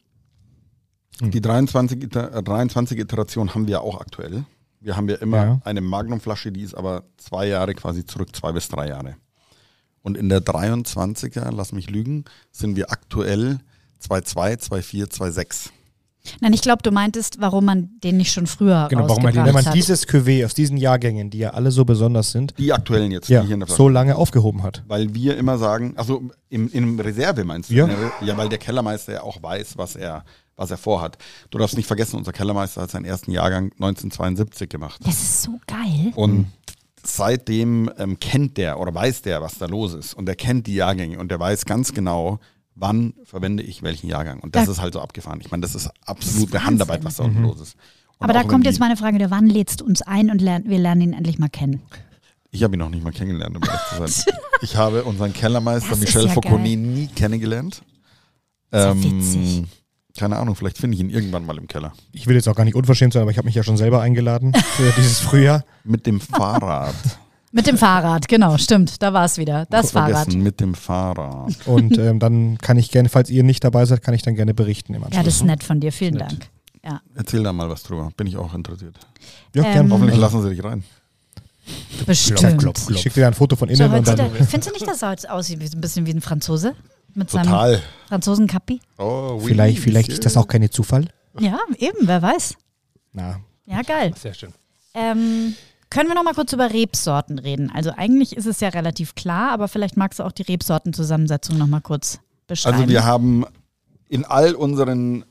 S4: Die 23 Iteration haben wir auch aktuell. Wir haben ja immer eine Magnumflasche, die ist aber 2 Jahre quasi zurück, 2 bis 3 Jahre. Und in der 23er, lass mich lügen, sind wir aktuell 2,2, 2,4, 2,6.
S1: Nein, ich glaube, du meintest, warum man den nicht schon früher rausgebracht hat.
S2: Wenn man dieses Cuvée aus diesen Jahrgängen, die ja alle so besonders sind,
S4: die aktuellen jetzt, die hier in der Flasche,
S2: so lange aufgehoben hat.
S4: Weil wir immer sagen, also im Reserve meinst du?
S2: Ja.
S4: Ja, weil der Kellermeister ja auch weiß, was er vorhat. Du darfst nicht vergessen, unser Kellermeister hat seinen ersten Jahrgang 1972 gemacht.
S1: Das ist so geil.
S4: Und seitdem kennt der oder weiß der, was da los ist. Und der kennt die Jahrgänge und der weiß ganz genau, wann verwende ich welchen Jahrgang. Und das ist halt so abgefahren. Ich meine, das ist absolute Handarbeit, was da unten los ist. Und
S1: aber da kommt jetzt meine Frage, wann lädst du uns ein und wir lernen ihn endlich mal kennen?
S4: Ich habe ihn noch nicht mal kennengelernt, um ehrlich zu sein. Ich habe unseren Kellermeister
S1: Das
S4: Michel
S1: ist ja
S4: Fauconnier nie kennengelernt.
S1: Das ist ja witzig.
S4: Keine Ahnung, vielleicht finde ich ihn irgendwann mal im Keller.
S2: Ich will jetzt auch gar nicht unverschämt sein, aber ich habe mich ja schon selber eingeladen für dieses Frühjahr.
S4: Mit dem Fahrrad.
S1: Mit dem Fahrrad, genau, stimmt, da war es wieder. Das Fahrrad.
S4: Mit dem Fahrrad.
S2: Und dann kann ich gerne, falls ihr nicht dabei seid, kann ich dann gerne berichten im Anschluss.
S1: Ja, das ist nett von dir, vielen Dank. Ja.
S4: Erzähl da mal was drüber, bin ich auch interessiert.
S2: Ja, gerne.
S4: Hoffentlich lassen sie dich rein.
S1: Bestimmt.
S2: Ich schicke dir ein Foto von innen. Und dann
S1: findest du nicht, dass er jetzt aussieht ein bisschen wie ein Franzose? Mit
S4: Total.
S1: seinem Franzosen-Kappi?
S4: Oh, oui,
S2: vielleicht ist das auch kein Zufall.
S1: Ja, eben, wer weiß.
S2: Na.
S1: Ja, geil.
S3: Sehr schön.
S1: Können wir noch mal kurz über Rebsorten reden? Also eigentlich ist es ja relativ klar, aber vielleicht magst du auch die Rebsortenzusammensetzung noch mal kurz beschreiben.
S4: Also wir haben in all unseren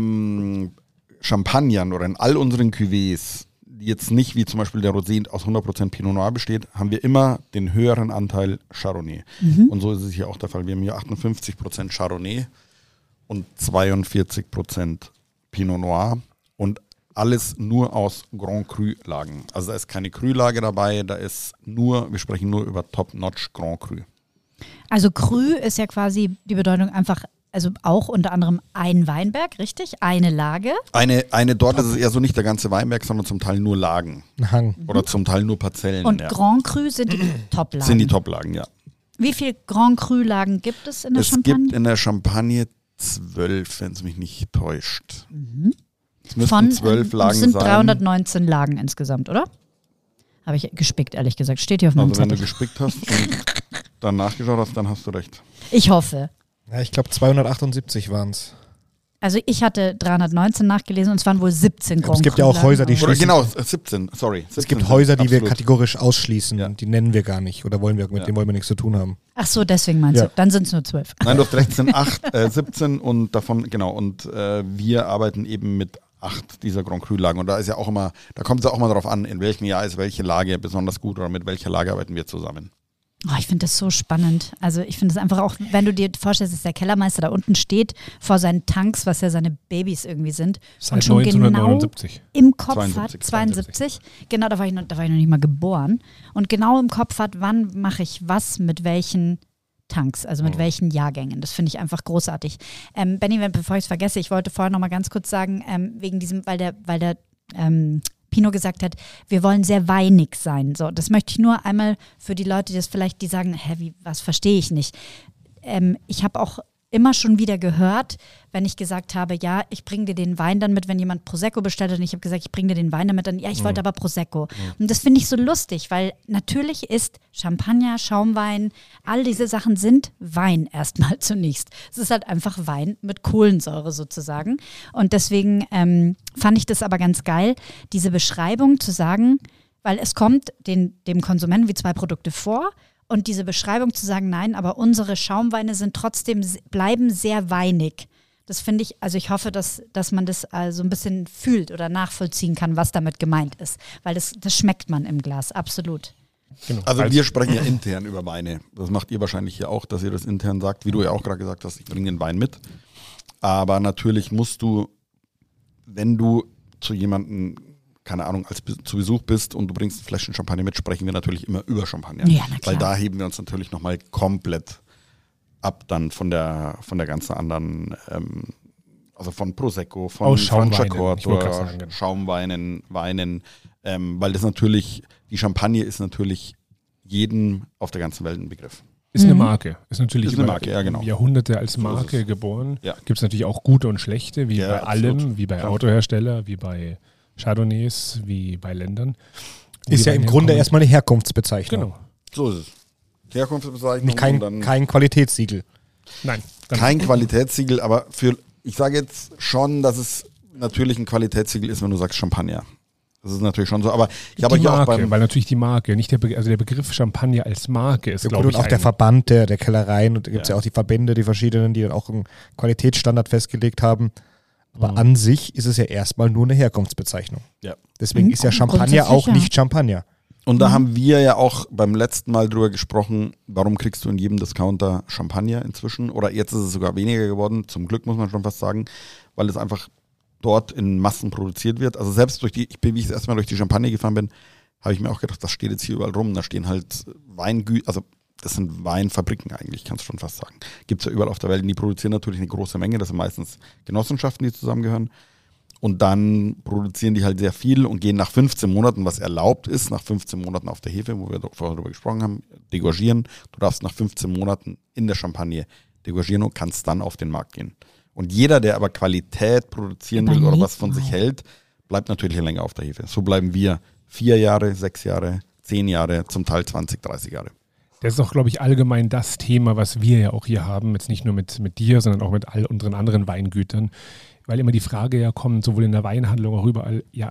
S4: Champagnern oder in all unseren Cuvées, die jetzt nicht wie zum Beispiel der Rosé aus 100% Pinot Noir besteht, haben wir immer den höheren Anteil Chardonnay. Und so ist es hier auch der Fall. Wir haben hier 58% Chardonnay und 42% Pinot Noir und alles nur aus Grand Cru-Lagen. Also da ist keine Cru-Lage dabei, wir sprechen nur über Top-Notch Grand Cru.
S1: Also Cru ist ja quasi die Bedeutung einfach, also auch unter anderem ein Weinberg, richtig? Eine Lage?
S4: Dort ist es eher so nicht der ganze Weinberg, sondern zum Teil nur Lagen.
S2: Ein Hang.
S4: Oder zum Teil nur Parzellen.
S1: Und Grand Cru sind die Top-Lagen?
S4: Sind die Top-Lagen, ja.
S1: Wie viele Grand Cru-Lagen gibt es in der Champagne?
S4: Es gibt in der Champagne 12, wenn es mich nicht täuscht. Es müssten
S1: Von
S4: 12 Lagen
S1: es sind
S4: sein.
S1: 319 Lagen insgesamt, oder? Habe ich gespickt, ehrlich gesagt. Steht hier auf meinem
S4: Also wenn du
S1: Zettel.
S4: gespickt hast und dann nachgeschaut hast, dann hast du recht.
S1: Ich hoffe.
S2: Ja, ich glaube 278 waren es.
S1: Also ich hatte 319 nachgelesen und es waren wohl 17 Grand
S2: Es gibt ja auch
S1: Cru-Lagen.
S2: Häuser, die
S4: Oder
S2: schließen.
S4: genau, 17, sorry. 17
S2: Es gibt Häuser, die wir
S4: absolut.
S2: kategorisch ausschließen.
S4: Ja.
S2: Die nennen wir gar nicht oder mit denen wollen wir nichts zu tun haben.
S1: Ach so, deswegen meinst
S2: Ja.
S1: du. Dann sind es nur 12.
S4: Nein, du hast recht, es sind 17 und davon, genau, und wir arbeiten eben mit 8 dieser Grand Cru-Lagen. Und da ist ja auch immer, da kommt es ja auch mal darauf an, in welchem Jahr ist welche Lage besonders gut oder mit welcher Lage arbeiten wir zusammen.
S1: Oh, ich finde das so spannend. Also ich finde es einfach auch, wenn du dir vorstellst, dass der Kellermeister da unten steht vor seinen Tanks, was ja seine Babys irgendwie sind.
S3: Seit
S1: und schon
S3: 1979.
S1: genau im Kopf
S4: 72,
S1: hat, 72, genau, da war ich noch nicht mal geboren. Und genau im Kopf hat, wann mache ich was mit welchen Tanks, also mit welchen Jahrgängen. Das finde ich einfach großartig. Benni, bevor ich es vergesse, ich wollte vorher noch mal ganz kurz sagen, wegen diesem, weil der Pino gesagt hat, wir wollen sehr weinig sein. So, das möchte ich nur einmal für die Leute, die sagen, was verstehe ich nicht. Ich habe auch immer schon wieder gehört, wenn ich gesagt habe, ja, ich bringe dir den Wein dann mit, wenn jemand Prosecco bestellt hat und ich habe gesagt, ich bringe dir den Wein damit, dann ja, ich wollte aber Prosecco. Und das finde ich so lustig, weil natürlich ist Champagner, Schaumwein, all diese Sachen sind Wein erstmal zunächst. Es ist halt einfach Wein mit Kohlensäure sozusagen. Und deswegen fand ich das aber ganz geil, diese Beschreibung zu sagen, weil es kommt dem Konsumenten wie 2 Produkte vor. Und diese Beschreibung zu sagen, nein, aber unsere Schaumweine bleiben sehr weinig. Das finde ich, also ich hoffe, dass man das so ein bisschen fühlt oder nachvollziehen kann, was damit gemeint ist. Weil das schmeckt man im Glas, absolut.
S3: Genau.
S4: Also wir sprechen ja intern über Weine. Das macht ihr wahrscheinlich hier auch, dass ihr das intern sagt, wie du ja auch gerade gesagt hast, ich bringe den Wein mit. Aber natürlich musst du, wenn du zu jemandem, keine Ahnung, zu Besuch bist und du bringst ein Fläschchen Champagner mit, sprechen wir natürlich immer über Champagner.
S1: Ja, na klar.
S4: Weil da heben wir uns natürlich nochmal komplett ab dann von der ganzen anderen, also von Prosecco, von
S3: Franciacorta,
S4: genau. Schaumweinen, Weinen, weil das natürlich, die Champagne ist natürlich jedem auf der ganzen Welt ein Begriff.
S3: Ist eine Marke. Ist natürlich
S4: Ist eine
S3: über
S4: Marke, ja, genau.
S3: Jahrhunderte als
S4: So
S3: Marke
S4: ist es.
S3: geboren.
S4: Ja.
S3: Gibt es natürlich auch gute und schlechte, wie
S4: Ja,
S3: bei
S4: absolut.
S3: allem, wie bei
S4: Klar.
S3: Autohersteller, wie bei Chardonnays, wie bei Ländern. Wo
S2: Ist
S3: die
S2: ja im
S3: Weine
S2: Grunde
S3: herkommen.
S2: erstmal eine Herkunftsbezeichnung.
S3: Genau.
S4: So ist es. Herkunftsbezeichnung und dann
S2: Kein Qualitätssiegel.
S3: Nein. Dann
S4: kein Qualitätssiegel, aber ich sage jetzt schon, dass es natürlich ein Qualitätssiegel ist, wenn du sagst Champagner. Das ist natürlich schon so, aber ich habe
S3: die
S4: hier auch
S3: Marke,
S4: beim
S3: weil natürlich die Marke, nicht der Begriff Champagner als Marke ist,
S2: Ja,
S3: glaube
S2: gut,
S3: ich,
S2: und auch der Verband der Kellereien und da gibt es
S4: Ja.
S2: ja auch die Verbände, die verschiedenen, die dann auch einen Qualitätsstandard festgelegt haben. Aber an sich ist es ja erstmal nur eine Herkunftsbezeichnung.
S4: Ja.
S2: Deswegen ist ja Champagner
S1: Grundsätzlich,
S2: auch
S1: ja.
S2: nicht Champagner.
S4: Und da haben wir ja auch beim letzten Mal drüber gesprochen, warum kriegst du in jedem Discounter Champagner inzwischen? Oder jetzt ist es sogar weniger geworden, zum Glück muss man schon fast sagen, weil es einfach dort in Massen produziert wird. Also selbst wie ich das erste Mal durch die Champagne gefahren bin, habe ich mir auch gedacht, das steht jetzt hier überall rum. Da stehen halt also das sind Weinfabriken eigentlich, kannst du schon fast sagen. Gibt es ja überall auf der Welt. Und die produzieren natürlich eine große Menge. Das sind meistens Genossenschaften, die zusammengehören. Und dann produzieren die halt sehr viel und gehen nach 15 Monaten, was erlaubt ist, nach 15 Monaten auf der Hefe, wo wir vorher darüber gesprochen haben, degorgieren. Du darfst nach 15 Monaten in der Champagne degorgieren und kannst dann auf den Markt gehen. Und jeder, der aber Qualität produzieren will oder was von sich hält, bleibt natürlich länger auf der Hefe. So bleiben wir 4 Jahre, 6 Jahre, 10 Jahre, zum Teil 20, 30 Jahre.
S3: Das ist doch, glaube ich, allgemein das Thema, was wir ja auch hier haben, jetzt nicht nur mit dir, sondern auch mit all unseren anderen Weingütern, weil immer die Frage ja kommt, sowohl in der Weinhandlung auch überall, ja,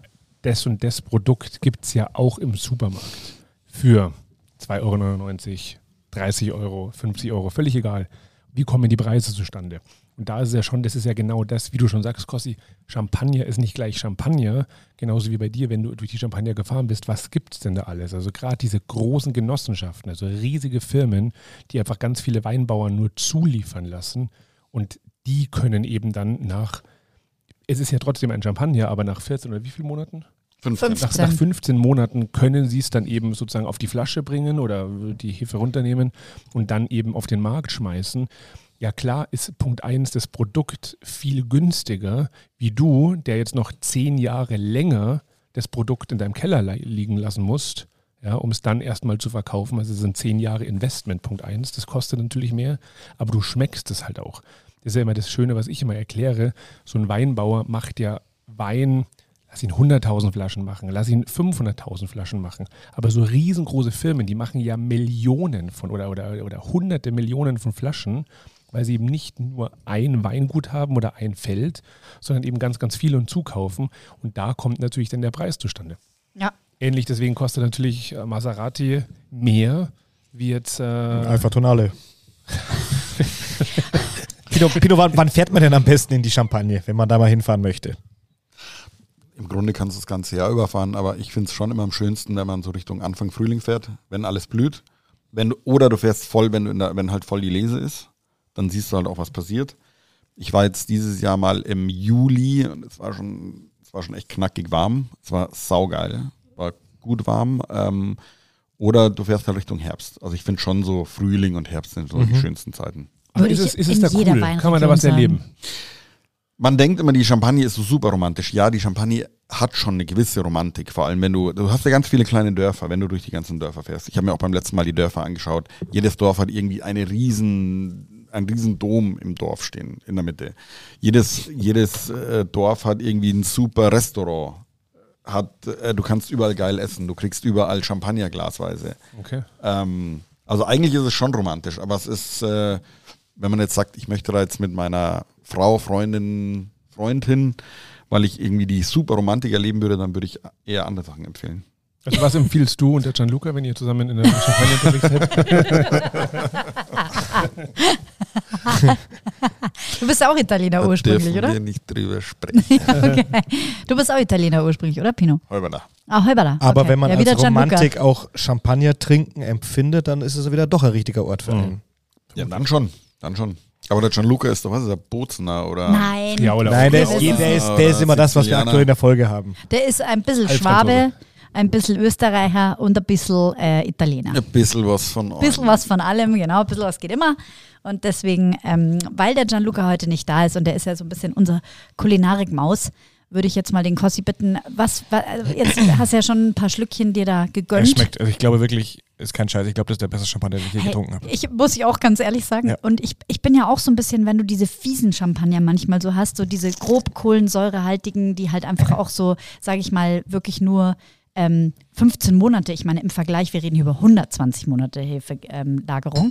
S3: das und das Produkt gibt es ja auch im Supermarkt für 2,99 €, 30 €, 50 €, völlig egal. Wie kommen die Preise zustande? Und da ist es ja schon, das ist ja genau das, wie du schon sagst, Kossi, Champagner ist nicht gleich Champagner, genauso wie bei dir, wenn du durch die Champagner gefahren bist, was gibt es denn da alles? Also gerade diese großen Genossenschaften, also riesige Firmen, die einfach ganz viele Weinbauern nur zuliefern lassen und die können eben dann es ist ja trotzdem ein Champagner, aber nach 14 oder wie vielen Monaten?
S1: 15.
S3: Nach 15 Monaten können sie es dann eben sozusagen auf die Flasche bringen oder die Hefe runternehmen und dann eben auf den Markt schmeißen. Ja klar ist Punkt 1 das Produkt viel günstiger, wie du, der jetzt noch 10 Jahre länger das Produkt in deinem Keller liegen lassen musst, ja, um es dann erstmal zu verkaufen. Also es sind 10 Jahre Investment, Punkt 1. Das kostet natürlich mehr, aber du schmeckst es halt auch. Das ist ja immer das Schöne, was ich immer erkläre. So ein Weinbauer macht ja Wein, lass ihn 100.000 Flaschen machen, lass ihn 500.000 Flaschen machen. Aber so riesengroße Firmen, die machen ja Millionen von oder hunderte Millionen von Flaschen, weil sie eben nicht nur ein Weingut haben oder ein Feld, sondern eben ganz, ganz viele und zukaufen. Und da kommt natürlich dann der Preis zustande.
S1: Ja.
S3: Ähnlich, deswegen kostet natürlich Maserati mehr wie jetzt
S2: Alpha Tonale. Pino, wann fährt man denn am besten in die Champagne, wenn man da mal hinfahren möchte?
S4: Im Grunde kannst du das ganze Jahr überfahren, aber ich finde es schon immer am schönsten, wenn man so Richtung Anfang Frühling fährt, wenn alles blüht. Oder du fährst voll, wenn halt voll die Lese ist. Dann siehst du halt auch, was passiert. Ich war jetzt dieses Jahr mal im Juli und es war schon echt knackig warm. Es war saugeil, war gut warm. Oder du fährst halt Richtung Herbst. Also ich finde schon so Frühling und Herbst sind so die schönsten Zeiten.
S3: Aber ist es da cool? Kann man da was erleben?
S4: Man denkt immer, die Champagne ist so super romantisch. Ja, die Champagne hat schon eine gewisse Romantik. Vor allem, du hast ja ganz viele kleine Dörfer, wenn du durch die ganzen Dörfer fährst. Ich habe mir auch beim letzten Mal die Dörfer angeschaut. Jedes Dorf hat irgendwie einen riesen Dom im Dorf stehen, in der Mitte. Jedes Dorf hat irgendwie ein super Restaurant. Du kannst überall geil essen. Du kriegst überall Champagner glasweise.
S3: Okay.
S4: Also eigentlich ist es schon romantisch, aber es ist, wenn man jetzt sagt, ich möchte da jetzt mit meiner Frau, Freundin, weil ich irgendwie die super Romantik erleben würde, dann würde ich eher andere Sachen empfehlen.
S3: Also was empfiehlst du und der Gianluca, wenn ihr zusammen in der Champagne unterwegs seid?
S1: Du bist auch Italiener ursprünglich, oder?
S4: Da dürfen wir nicht drüber sprechen.
S1: Okay. Du bist auch Italiener ursprünglich, oder Pino?
S4: Holberda.
S1: Ah, Holberda.
S2: Aber
S1: okay.
S2: wenn man
S1: ja,
S2: als Romantik
S1: Gianluca
S2: auch Champagner trinken empfindet, dann ist es wieder doch ein richtiger Ort für einen.
S4: Ja, dann schon. Aber der Gianluca ist doch, was ist der, Bozner oder?
S1: Nein.
S3: Ja, oder
S2: Nein, der
S1: auch.
S2: ist immer das, was wir
S4: Sizilianer.
S2: aktuell in der Folge haben.
S1: Der ist ein bisschen Schwabe, ein bisschen Österreicher und ein bisschen Italiener.
S4: Ein bisschen was von
S1: Ein bisschen was von allem, genau, ein bisschen was geht immer. Und deswegen, weil der Gianluca heute nicht da ist und der ist ja so ein bisschen unser Kulinarik-Maus, würde ich jetzt mal den Kossi bitten, jetzt hast du ja schon ein paar Schlückchen dir da gegönnt.
S2: Schmeckt, also ich glaube wirklich, ist kein Scheiß, ich glaube, das ist der beste Champagner, den ich je getrunken habe.
S1: Muss ich auch ganz ehrlich sagen.
S2: Ja.
S1: Und ich bin ja auch so ein bisschen, wenn du diese fiesen Champagner manchmal so hast, so diese grob kohlensäurehaltigen, die halt einfach auch so, sage ich mal, wirklich nur 15 Monate, ich meine im Vergleich, wir reden hier über 120 Monate Hefelagerung,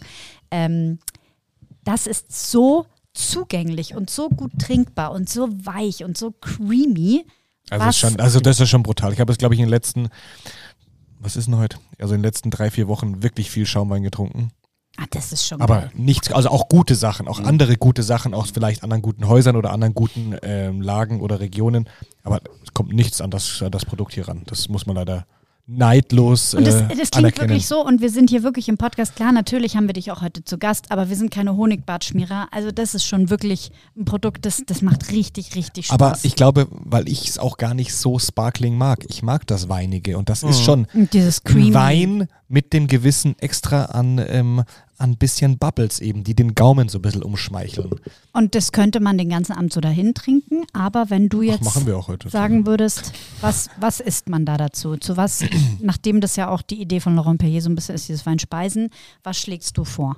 S1: das ist so zugänglich und so gut trinkbar und so weich und so creamy.
S2: Also das ist schon brutal. Ich habe jetzt, glaube ich, in den letzten, was ist denn heute? Also in den letzten 3-4 Wochen wirklich viel Schaumwein getrunken.
S1: Ah, das ist schon
S2: Aber
S1: geil.
S2: nichts, also auch gute Sachen, auch andere gute Sachen aus vielleicht anderen guten Häusern oder anderen guten Lagen oder Regionen. Aber es kommt nichts an das Produkt hier ran. Das muss man leider neidlos
S1: Und das klingt
S2: anerkennen.
S1: wirklich so und wir sind hier wirklich im Podcast, klar, natürlich haben wir dich auch heute zu Gast, aber wir sind keine Honigbartschmierer, also das ist schon wirklich ein Produkt, das macht richtig, richtig Spaß.
S2: Aber ich glaube, weil ich es auch gar nicht so sparkling mag, ich mag das Weinige und das ist schon
S1: Und dieses Creamy.
S2: Wein mit dem gewissen Extra an bisschen Bubbles eben, die den Gaumen so ein bisschen umschmeicheln.
S1: Und das könnte man den ganzen Abend so dahin trinken, aber wenn du jetzt
S2: machen wir auch heute.
S1: sagen würdest, was isst man da dazu? Zu was, nachdem das ja auch die Idee von Laurent Perrier so ein bisschen ist, dieses Weinspeisen, was schlägst du vor?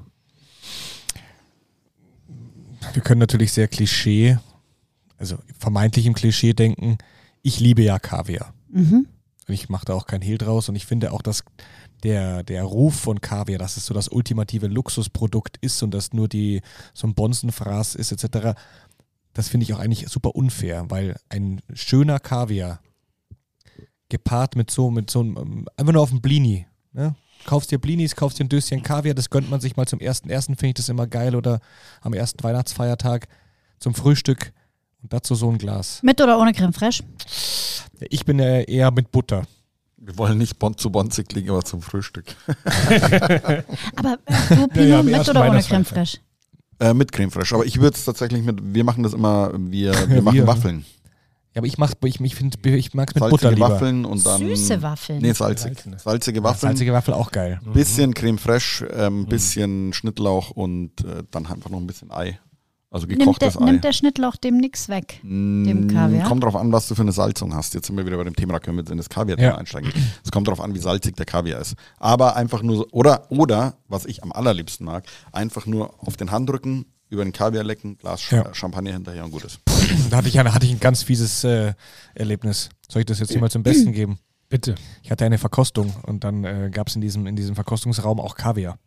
S2: Wir können natürlich sehr also vermeintlich im Klischee denken. Ich liebe ja Kaviar. Und ich mache da auch kein Hehl draus und ich finde auch, dass der Ruf von Kaviar, dass es so das ultimative Luxusprodukt ist und dass nur so ein Bonzenfraß ist etc., das finde ich auch eigentlich super unfair, weil ein schöner Kaviar gepaart mit so einem, einfach nur auf dem Blini. Ne? Kaufst dir Blinis, kaufst dir ein Döschen Kaviar, das gönnt man sich mal zum 1.1., finde ich das immer geil, oder am ersten Weihnachtsfeiertag zum Frühstück und dazu so ein Glas.
S1: Mit oder ohne Creme fraiche?
S2: Ich bin eher mit Butter.
S4: Wir wollen nicht zu bonzig klingen, aber zum Frühstück.
S1: Aber du, Pino,
S3: Ja, am
S1: mit
S3: ersten
S1: oder ohne
S3: Weihnachtsfeiertag.
S1: Creme fraiche?
S4: Mit Creme fraiche. Aber ich würde es tatsächlich wir machen das immer, wir machen Waffeln.
S2: Ja, aber ich mag es mit
S4: Salzige
S2: Butter lieber.
S4: Waffeln und dann...
S1: Süße Waffeln.
S4: Nee, salzig.
S3: Salzene.
S4: Salzige Waffeln.
S2: Salzige Waffel auch geil.
S4: Bisschen Creme fraiche, bisschen Schnittlauch und dann einfach noch ein bisschen Ei. Also gekochtes Ei.
S1: Nimmt der Schnittlauch dem nix weg, dem Kaviar?
S4: Kommt drauf an, was du für eine Salzung hast. Jetzt sind wir wieder bei dem Thema, da können wir jetzt in das Kaviar-Thema einsteigen. Es kommt darauf an, wie salzig der Kaviar ist. Aber einfach nur so, oder, was ich am allerliebsten mag, einfach nur auf den Handrücken, über den Kaviar lecken, Glas Champagner hinterher und gut ist.
S2: Da hatte ich ein ganz fieses Erlebnis. Soll ich das jetzt hier mal zum Besten geben?
S3: Bitte.
S2: Ich hatte eine Verkostung und dann gab es in diesem Verkostungsraum auch Kaviar.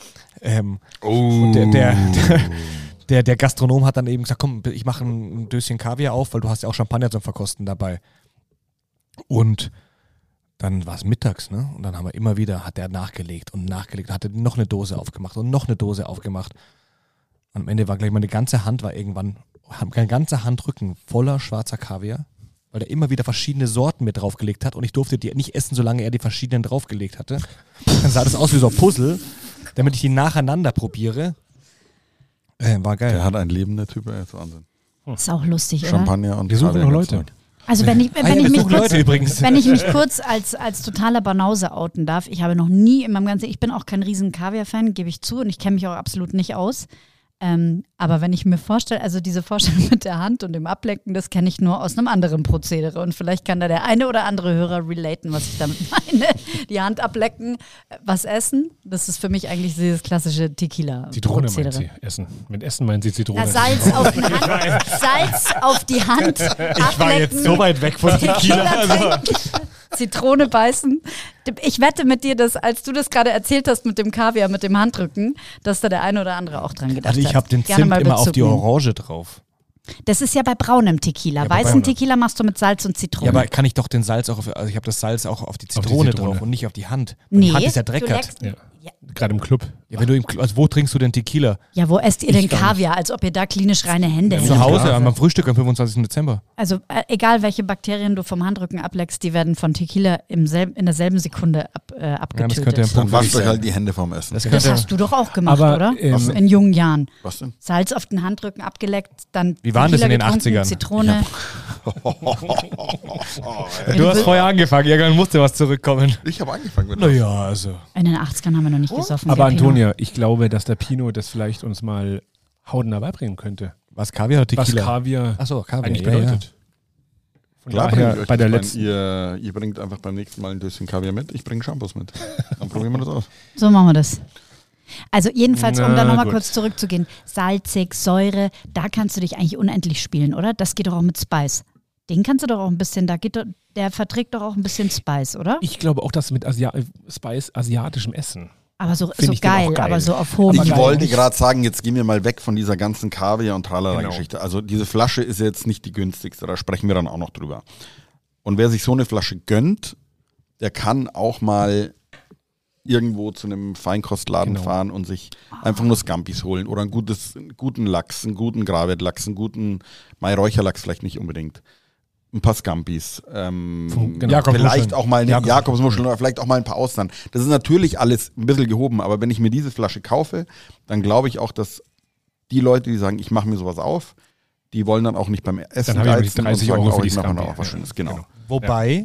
S2: Der Gastronom hat dann eben gesagt, komm, ich mache ein Döschen Kaviar auf, weil du hast ja auch Champagner zum Verkosten dabei. Und dann war es mittags, ne? Und dann haben wir immer wieder, hat der nachgelegt, hatte noch eine Dose aufgemacht und noch eine Dose aufgemacht. Und am Ende war gleich meine ganze Hand mein ganzer Handrücken voller schwarzer Kaviar, weil er immer wieder verschiedene Sorten mit draufgelegt hat und ich durfte die nicht essen, solange er die verschiedenen draufgelegt hatte. Dann sah das aus wie so ein Puzzle, damit ich die nacheinander probiere. War geil.
S4: Der hat ein Leben, der Typ, ist Wahnsinn.
S1: Ist auch lustig, oder?
S4: Champagner und
S3: Wir suchen
S4: Kaviar
S3: noch
S4: ganz
S3: Leute.
S4: neu.
S1: Also wenn ich mich
S2: übrigens.
S1: kurz als totaler Banause outen darf, ich habe noch nie in meinem ganzen, ich bin auch kein riesen Kaviar-Fan, gebe ich zu, und ich kenne mich auch absolut nicht aus. Aber wenn ich mir vorstelle, also diese Vorstellung mit der Hand und dem Ablecken, das kenne ich nur aus einem anderen Prozedere. Und vielleicht kann da der eine oder andere Hörer relaten, was ich damit meine. Die Hand ablecken, was essen, das ist für mich eigentlich dieses klassische
S3: Zitrone
S1: Tequila-Prozedere.
S3: meint sie, Essen. Mit Essen meint sie Zitrone.
S1: Ja, Salz auf die Hand ablecken.
S2: Ich war jetzt so weit weg von Tequila.
S1: trinken, Zitrone beißen. Ich wette mit dir, dass als du das gerade erzählt hast mit dem Kaviar, mit dem Handrücken, dass da der eine oder andere auch dran gedacht hat.
S2: Also ich habe den
S1: Gerne
S2: Zimt
S1: mal
S2: immer auf die
S1: bezucken.
S2: Orange drauf.
S1: Das ist ja bei braunem Tequila.
S2: Ja, bei
S1: Weißen
S2: braunem.
S1: Tequila machst du mit Salz und Zitrone.
S2: Ja, aber kann ich doch den Salz auch also ich habe das Salz auch auf die Zitrone drauf und nicht auf die Hand. Weil die Hand ist ja dreckert.
S3: Ja. Gerade im Club.
S2: Ja, wenn du also wo trinkst du denn Tequila?
S1: Ja, wo esst ihr denn Kaviar, als ob ihr da klinisch reine Hände hättet?
S2: Zu Hause am Frühstück am 25. Dezember.
S1: Also egal, welche Bakterien du vom Handrücken ableckst, die werden von Tequila in derselben Sekunde abgetötet.
S2: könnte ein
S4: Dann
S2: Punkt
S4: wascht euch halt die Hände vom Essen.
S1: Das hast du doch auch gemacht,
S3: Aber,
S1: oder?
S3: was
S1: In jungen Jahren.
S4: Was denn?
S1: Salz auf den Handrücken abgeleckt, dann
S2: Wie waren das in den
S1: Tequila getrunken,
S2: 80ern?
S1: Zitrone.
S2: Du hast vorher angefangen, irgendwann musste was zurückkommen.
S4: Ich habe angefangen mit
S2: Naja, also.
S1: In den 80ern haben wir noch nicht gesoffen.
S3: Aber
S1: gell, Pino?
S3: Antonia, ich glaube, dass der Pino das vielleicht uns mal hautnah beibringen könnte.
S2: Was, Kaviar oder
S3: Was
S2: Tequila?
S3: Kaviar
S2: Achso, Kaviar.
S3: eigentlich
S2: ja,
S3: bedeutet. Von
S4: Klar,
S3: daher, bei der
S4: letzten.
S3: letzten.
S4: Ihr bringt einfach beim nächsten Mal ein Döschen Kaviar mit, ich bringe Shampoos mit. Dann probieren wir das aus.
S1: So machen wir das. Also jedenfalls, um
S3: Na,
S1: da nochmal
S3: gut.
S1: kurz zurückzugehen, salzig, Säure, da kannst du dich eigentlich unendlich spielen, oder? Das geht doch auch mit Spice. Den kannst du doch auch ein bisschen, der verträgt doch auch ein bisschen Spice, oder?
S3: Ich glaube auch, dass mit Spice asiatischem Essen.
S1: Aber so
S3: Find ich den
S1: geil,
S3: auch geil.
S1: aber so auf hohem
S4: Ich
S1: Niveau.
S4: wollte gerade sagen, jetzt gehen wir mal weg von dieser ganzen Kaviar- und
S3: Genau.
S4: Tralala-Geschichte. Also diese Flasche ist jetzt nicht die günstigste, da sprechen wir dann auch noch drüber. Und wer sich so eine Flasche gönnt, der kann auch mal irgendwo zu einem Feinkostladen fahren und sich einfach nur Scampis holen oder einen guten Lachs, einen guten Gravet-Lachs, einen guten Mai-Räucherlachs vielleicht nicht unbedingt. Ein paar Scampis, vielleicht auch mal eine Jakobsmuscheln oder vielleicht auch mal ein paar Austern. Das ist natürlich alles ein bisschen gehoben, aber wenn ich mir diese Flasche kaufe, dann glaube ich auch, dass die Leute, die sagen, ich mache mir sowas auf, die wollen dann auch nicht beim Essen
S3: Dann habe ich
S4: geizen
S3: 30
S4: und sagen,
S3: Euro für die
S4: ich mache mir
S3: Scampi.
S4: auch was Schönes. Genau.
S2: Wobei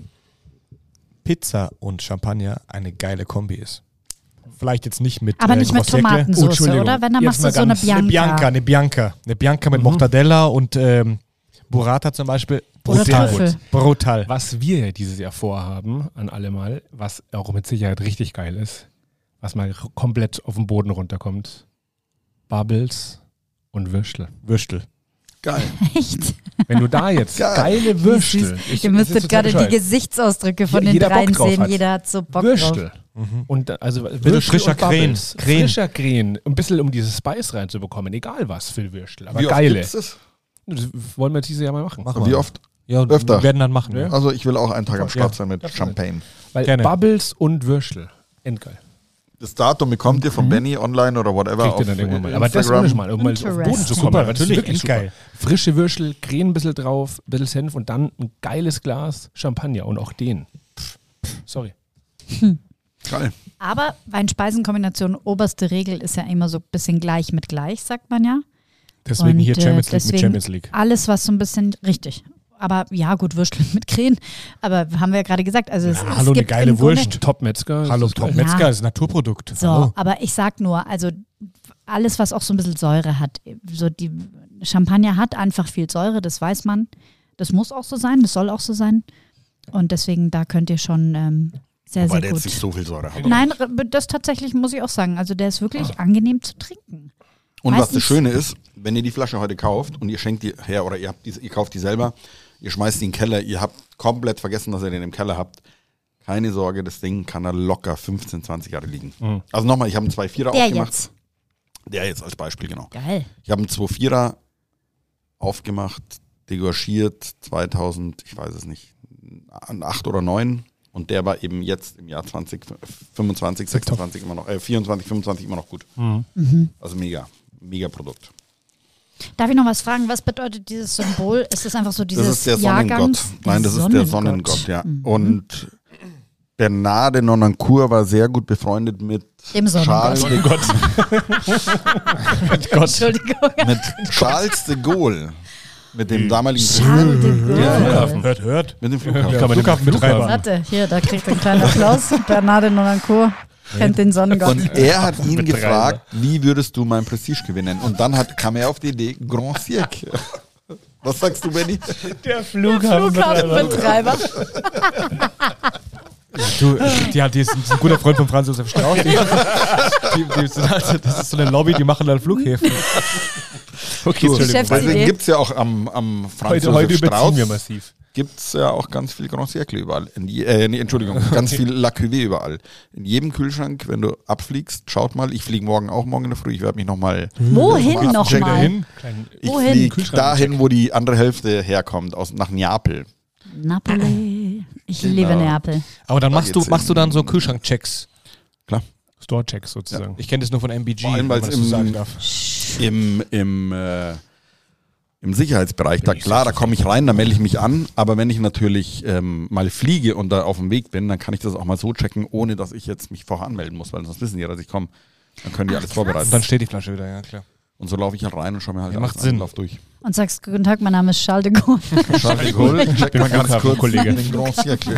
S2: Pizza und Champagner eine geile Kombi ist. Vielleicht jetzt nicht mit
S1: Aber nicht mit
S2: Grossjäckle.
S1: Tomatensauce,
S3: Entschuldigung.
S1: oder? Wenn, dann
S3: Jetzt
S1: machst du
S3: mal
S1: so eine
S3: ganz-
S1: Bianca.
S2: Eine Bianca mit Mortadella und Burrata zum Beispiel.
S1: Oder
S2: Brutal.
S1: Trüffel.
S2: Brutal.
S3: Was wir dieses Jahr vorhaben, an alle Mal, was auch mit Sicherheit richtig geil ist, was mal komplett auf den Boden runterkommt, Bubbles und Würstel.
S2: Würstel.
S4: Geil.
S1: Echt?
S3: Wenn du da jetzt
S4: Geil.
S3: geile Würstel.
S1: Ihr müsstet gerade die Gesichtsausdrücke von den
S3: Jeder Bock
S1: dreien
S3: drauf
S1: sehen.
S3: hat.
S1: Jeder hat so Bock
S3: Würstel.
S1: drauf.
S3: Und also Würstel
S2: frischer
S3: und Bubbles.
S2: Krähen.
S3: Frischer Krähen. Ein bisschen um dieses Spice reinzubekommen. Egal was für Würstel. Aber
S4: Wie oft
S3: geile.
S4: gibt's das?
S3: Das wollen wir dieses Jahr mal machen.
S2: Machen
S4: Wie
S2: wir.
S4: oft?
S2: Ja,
S5: öfter.
S2: werden dann machen.
S3: Ja.
S5: Also ich will auch einen Tag am Start
S2: Ja.
S5: sein mit Champagne.
S3: Weil
S2: Gerne.
S3: Bubbles und Würstel, endgeil.
S5: Das Datum bekommt ihr von Benny online oder whatever
S3: Kriegt
S5: auf
S3: ihr dann irgendwann mal. Aber das
S5: Instagram.
S3: ohne schon mal, irgendwann auf den Boden zu kommen.
S2: Super,
S3: Das ist
S2: natürlich,
S3: wirklich super.
S2: geil.
S3: Frische Würstel, Creme ein bisschen drauf, ein bisschen Senf und dann ein geiles Glas Champagner und auch den. Sorry.
S5: Geil.
S1: Aber Wein-Speisen-Kombination, oberste Regel ist ja immer so ein bisschen gleich mit gleich, sagt man ja.
S3: Deswegen
S1: Und,
S3: hier Champions League mit
S1: deswegen
S3: Champions League.
S1: Alles, was so ein bisschen, richtig. Aber ja, gut, Würstel mit Krähen. Aber haben wir ja gerade gesagt, also es
S2: hallo, eine
S1: gibt
S2: geile
S1: im Grunde-
S2: Wurst.
S3: Top-Metzger.
S2: Hallo,
S3: das ist geil.
S2: Top-Metzger,
S1: Ja.
S2: das ist ein Naturprodukt.
S1: So,
S2: Hallo.
S1: aber ich sag nur, also alles, was auch so ein bisschen Säure hat, so die Champagner hat einfach viel Säure, das weiß man. Das muss auch so sein, das soll auch so sein. Und deswegen, da könnt ihr schon sehr,
S5: Wobei
S1: sehr
S5: der
S1: gut.
S5: jetzt nicht so viel Säure hat.
S1: Nein, das tatsächlich muss ich auch sagen. Also der ist wirklich angenehm zu trinken.
S5: Und was das
S1: Meistens-
S5: Schöne ist, wenn ihr die Flasche heute kauft und ihr schenkt die her oder ihr kauft die selber, ihr schmeißt die in den Keller, ihr habt komplett vergessen, dass ihr den im Keller habt. Keine Sorge, das Ding kann da locker 15, 20 Jahre liegen. Also nochmal, ich habe einen 2,4er
S1: Der
S5: aufgemacht.
S1: jetzt.
S5: Der jetzt als Beispiel, genau.
S1: Geil.
S5: Ich habe einen 2,4er aufgemacht, degorgiert 2000, ich weiß es nicht, 8 oder 9. Und der war eben jetzt im Jahr 2025, 26 immer noch, 24, 25 immer noch gut. Also mega Produkt.
S1: Darf ich noch was fragen? Was bedeutet dieses Symbol? Ist das einfach so dieses
S5: Das ist der
S1: Jahrgangs-
S5: Sonnengott. Nein, das ist der Sonnengott, ja. Und Bernard de Nonancourt war sehr gut befreundet mit
S1: Dem Sonnengott.
S5: Charles de Gaulle.
S1: Entschuldigung.
S5: Mit Charles de Gaulle. Mit dem damaligen
S1: Charles de Gaulle.
S5: Flughafen.
S2: Hört.
S5: Mit dem Flughafen.
S3: Kann man den
S2: Flughafenbetreiber.
S1: Warte, hier, da kriegt ein kleiner Applaus. Bernard de Nonancourt kennt den Sonnengott.
S5: Und er hat ihn
S3: Betreiber.
S5: gefragt, wie würdest du mein Prestige gewinnen? Und dann kam er auf die Idee, Grand Cirque. Was sagst du, Benny?
S3: Der
S1: Flughafenbetreiber.
S2: Du, die ist ein guter Freund von Franz Josef Strauß. Die sind halt, das ist so eine Lobby, die machen dann Flughäfen.
S3: Okay,
S5: Du,
S3: Entschuldigung.
S1: Geschäftsidee.
S5: deswegen gibt es ja auch am Franz
S3: Heute
S5: Josef
S3: überziehen
S5: Strauß,
S3: wir massiv.
S5: gibt es ja auch ganz viel Grand Cirque überall. Ganz viel La Cuvée überall. In jedem Kühlschrank, wenn du abfliegst, schaut mal, ich fliege morgen in der Früh, ich werde mich nochmal...
S1: Wohin
S5: Mal
S1: nochmal?
S2: Dahin.
S5: Ich
S1: Wohin?
S5: fliege
S3: Kühlschrank
S5: dahin, wo die andere Hälfte herkommt, nach Neapel.
S1: Napoli. Ich
S5: Genau.
S1: liebe Neapel.
S2: Aber dann machst
S5: geht's
S2: du dann so Kühlschrankchecks.
S5: Klar.
S3: Store-Checks sozusagen.
S2: Ich kenne das nur von MBG,
S5: Vor allem,
S2: wenn
S5: weil
S2: man
S5: es
S2: das so sagen darf.
S5: Im Sicherheitsbereich, da komme ich rein, da melde ich mich an, aber wenn ich natürlich mal fliege und da auf dem Weg bin, dann kann ich das auch mal so checken, ohne dass ich jetzt mich vorher anmelden muss, weil sonst wissen die ja, dass ich komme. Dann können die alles vorbereiten.
S2: Dann steht die Flasche wieder, ja klar.
S5: Und so laufe ich halt rein und schaue mir halt
S2: Ja,
S5: alles
S2: macht Sinn.
S5: an, lauf durch.
S1: Und sagst, guten Tag, mein Name ist Charles de Gaulle.
S5: Charles de Gaulle, check mal ganz kurz
S3: Kollege.
S5: den Grand Cirque.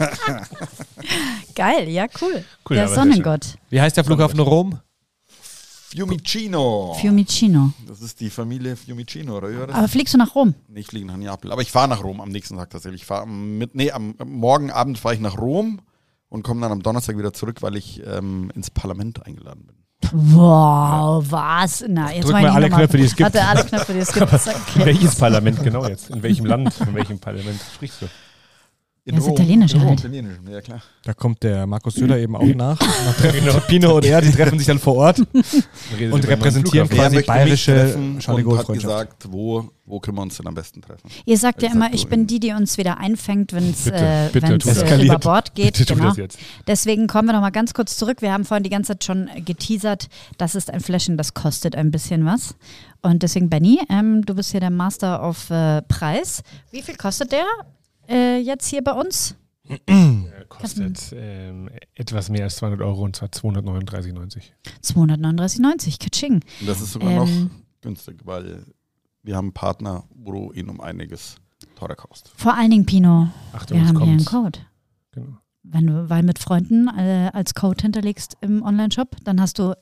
S1: Geil, ja, cool.
S3: Cool,
S1: Der
S3: aber sehr
S1: Sonnengott.
S2: Wie heißt der Flughafen Rom?
S5: Fiumicino.
S1: Fiumicino.
S5: Das ist die Familie Fiumicino, oder? Ja, das
S1: Aber fliegst du nach Rom?
S5: Ich fliege nach Neapel. Aber ich fahre nach Rom am nächsten Tag tatsächlich. Ich fahre am morgen Abend fahre ich nach Rom und komme dann am Donnerstag wieder zurück, weil ich ins Parlament eingeladen bin.
S1: Wow, was? Na, jetzt
S2: Drück
S1: mal
S2: mal
S1: ich
S2: alle
S1: noch mal-
S2: Knöpfe, die es gibt.
S1: Warte, alle Knöpfe, die es gibt. Okay.
S3: Welches Parlament genau jetzt? In welchem Land? Von welchem Parlament sprichst du?
S5: In
S1: Ja, das Italienische
S5: In Rom,
S1: halt.
S5: Italienisch, ja klar.
S2: Da kommt der Markus Söder eben auch nach. Da treffen Pino und er, die treffen sich dann vor Ort und repräsentieren
S5: Wer
S2: quasi
S5: möchte mich
S2: bayerische
S5: treffen
S2: Charles de
S5: und
S2: Gaulle
S5: hat
S2: Freundschaft.
S5: gesagt, wo können wir uns denn am besten treffen?
S1: Ihr sagt ja
S5: Ich
S1: immer,
S5: sag
S1: ich
S5: so,
S1: bin die uns wieder einfängt, wenn es
S3: bitte tu das.
S1: über Bord geht.
S3: Bitte tu
S1: Genau.
S3: das jetzt.
S1: Deswegen kommen wir noch mal ganz kurz zurück. Wir haben vorhin die ganze Zeit schon geteasert, das ist ein Fläschchen, das kostet ein bisschen was. Und deswegen, Benny, du bist hier der Master auf Preis. Wie viel kostet der jetzt hier bei uns?
S3: Kostet etwas mehr als 200 Euro und zwar 239,90.
S1: 239,90, Katsching.
S5: Und das ist sogar noch günstig, weil wir haben einen Partner, wo du ihn um einiges teurer kaufst.
S1: Vor allen Dingen, Pino,
S3: Achtung,
S1: wir
S3: es
S1: haben hier einen
S3: kommt.
S1: Code.
S3: Genau.
S1: Wenn du Wein mit Freunden als Code hinterlegst im Onlineshop, dann hast du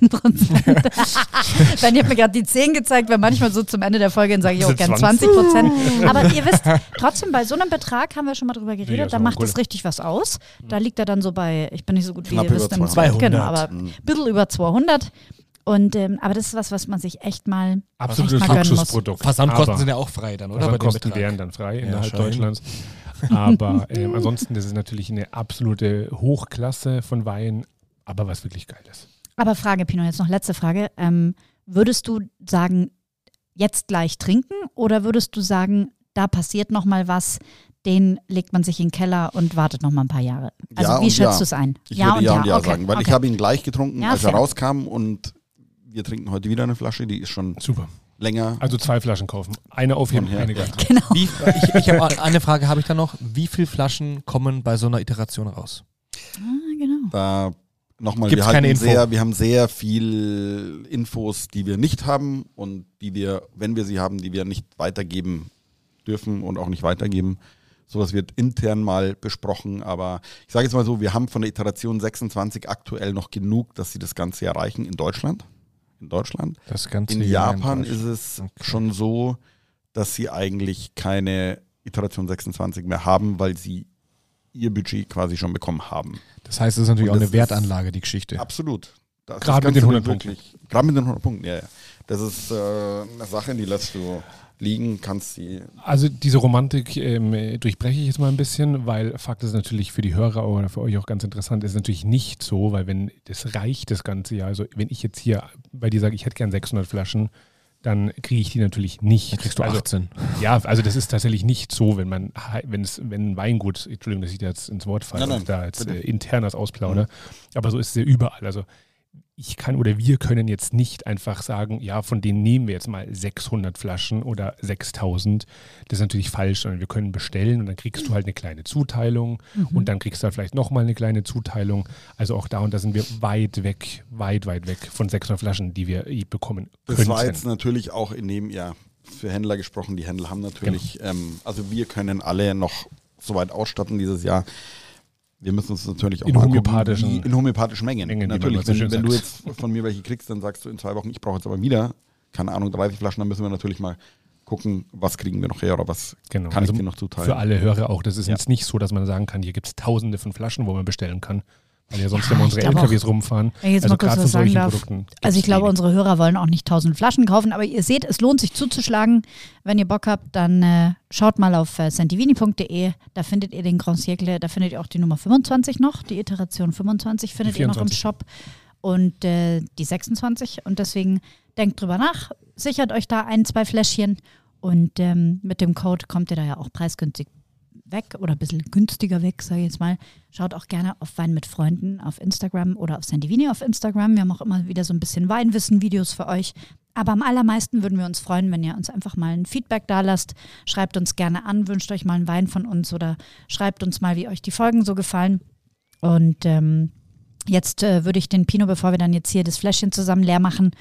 S1: 10%. Benni hat mir gerade die 10 gezeigt, weil manchmal so zum Ende der Folge dann sage ich auch gern 20%. Aber ihr wisst, trotzdem bei so einem Betrag haben wir schon mal drüber geredet,
S3: Ja,
S1: da
S3: ist
S1: macht
S3: auch cool.
S1: es richtig was aus. Da liegt er dann so bei, ich bin nicht so gut wie
S5: Knapp
S1: ihr
S5: über
S1: wisst, im
S5: 200.
S1: Genau, aber ein bisschen über 200. Und, aber das ist was man sich echt mal
S3: Absolutes
S1: echt mal gönnen muss.
S3: Luxusprodukt.
S2: Versandkosten
S3: Aber
S2: sind ja auch frei dann, oder? Bei dem
S3: Versandkosten
S2: Betrag.
S3: wären dann frei
S2: Ja,
S3: innerhalb
S2: schön.
S3: Deutschlands. Aber ansonsten, das ist natürlich eine absolute Hochklasse von Wein, aber was wirklich geil ist.
S1: Aber Frage, Pino, jetzt noch letzte Frage. Würdest du sagen, jetzt gleich trinken oder würdest du sagen, da passiert nochmal was, den legt man sich in den Keller und wartet nochmal ein paar Jahre. Also
S4: Ja
S1: wie
S4: und
S1: schätzt
S4: ja.
S1: du es ein?
S4: Ich würde ja und ja
S1: Okay,
S4: sagen, weil ich
S1: okay.
S4: habe ihn gleich getrunken,
S1: Ja,
S4: als er
S1: fair.
S4: rauskam und wir trinken heute wieder eine Flasche, die ist schon
S3: Super.
S4: länger.
S3: Also 2 Flaschen kaufen. Eine aufheben,
S4: Von her.
S3: eine gleich.
S1: Genau.
S2: Ich habe eine Frage, habe ich da noch. Wie viele Flaschen kommen bei so einer Iteration raus?
S1: Genau.
S4: Da nochmal,
S2: Gibt's
S4: wir,
S2: keine Info?
S4: wir haben sehr viel Infos, die wir nicht haben und die wir, wenn wir sie haben, die wir nicht weitergeben dürfen und auch nicht weitergeben. Sowas wird intern mal besprochen, aber ich sage jetzt mal so, wir haben von der Iteration 26 aktuell noch genug, dass sie das Ganze erreichen in Deutschland.
S2: Das ganze
S4: In
S2: Jahr
S4: Japan
S2: Deutschland.
S4: ist es
S2: Okay.
S4: schon so, dass sie eigentlich keine Iteration 26 mehr haben, weil sie ihr Budget quasi schon bekommen haben.
S2: Das heißt, es ist natürlich
S4: Und
S2: auch
S4: das
S2: eine Wertanlage, die Geschichte.
S4: Absolut. Das
S3: Gerade mit
S4: kannst
S3: den
S4: du
S3: 100
S4: dir wirklich- Gerade mit den 100 Punkten, ja. Das ist eine Sache, die lässt du liegen, kannst sie.
S3: Also diese Romantik durchbreche ich jetzt mal ein bisschen, weil Fakt ist natürlich für die Hörer oder für euch auch ganz interessant, ist natürlich nicht so, weil wenn das reicht das ganze Jahr, also wenn ich jetzt hier bei dir sage, ich hätte gern 600 Flaschen, dann kriege ich die natürlich nicht.
S2: Dann kriegst du 18.
S3: Also, ja, also das ist tatsächlich nicht so, wenn ein Weingut, Entschuldigung, dass ich da jetzt ins Wort falle,
S4: Nein,
S3: und da jetzt
S4: bitte.
S3: internes ausplaudere, aber so ist es ja überall. Also ich kann oder wir können jetzt nicht einfach sagen, ja, von denen nehmen wir jetzt mal 600 Flaschen oder 6000. Das ist natürlich falsch, sondern wir können bestellen und dann kriegst du halt eine kleine Zuteilung und dann kriegst du halt vielleicht nochmal eine kleine Zuteilung. Also auch da und da sind wir weit weg von 600 Flaschen, die wir bekommen
S4: Das
S3: könnten.
S4: war jetzt natürlich auch in dem, ja, für Händler gesprochen. Die Händler haben natürlich, also wir können alle noch so weit ausstatten dieses Jahr. Wir müssen uns natürlich auch
S3: In
S4: mal
S3: homöopathischen
S4: in homöopatischen Mengen.
S3: wie man
S4: Natürlich,
S3: so schön
S4: wenn du
S3: sagt.
S4: jetzt von mir welche kriegst, dann sagst du in 2 Wochen, ich brauche jetzt aber wieder, keine Ahnung, 30 Flaschen, dann müssen wir natürlich mal gucken, was kriegen wir noch her oder was
S3: Genau.
S4: kann
S3: Also
S4: ich dir noch zuteilen.
S3: Für alle Hörer auch. Das ist
S4: Ja.
S3: jetzt nicht so, dass man sagen kann, hier gibt es tausende von Flaschen, wo man bestellen kann. Weil ja sonst immer
S1: ich
S3: unsere
S1: glaube
S3: LKWs rumfahren.
S1: Wenn ich jetzt mal kurz
S3: gerade
S1: was
S3: von solchen
S1: sagen darf.
S3: Produkten.
S1: Also ich
S3: gibt's
S1: glaube,
S3: wenig.
S1: unsere Hörer wollen auch nicht 1000 Flaschen kaufen, aber ihr seht, es lohnt sich zuzuschlagen. Wenn ihr Bock habt, dann schaut mal auf santivini.de, da findet ihr den Grand Siècle, da findet ihr auch die Nummer 25 noch, die Iteration 25 findet ihr noch im
S3: 24.
S1: Shop und die 26 und deswegen denkt drüber nach, sichert euch da 1-2 Fläschchen und mit dem Code kommt ihr da ja auch preisgünstig weg oder ein bisschen günstiger weg, sage ich jetzt mal. Schaut auch gerne auf Wein mit Freunden auf Instagram oder auf Santivini auf Instagram. Wir haben auch immer wieder so ein bisschen Weinwissen-Videos für euch. Aber am allermeisten würden wir uns freuen, wenn ihr uns einfach mal ein Feedback da lasst. Schreibt uns gerne an, wünscht euch mal einen Wein von uns oder schreibt uns mal, wie euch die Folgen so gefallen. Und jetzt würde ich den Pinot, bevor wir dann jetzt hier das Fläschchen zusammen leer machen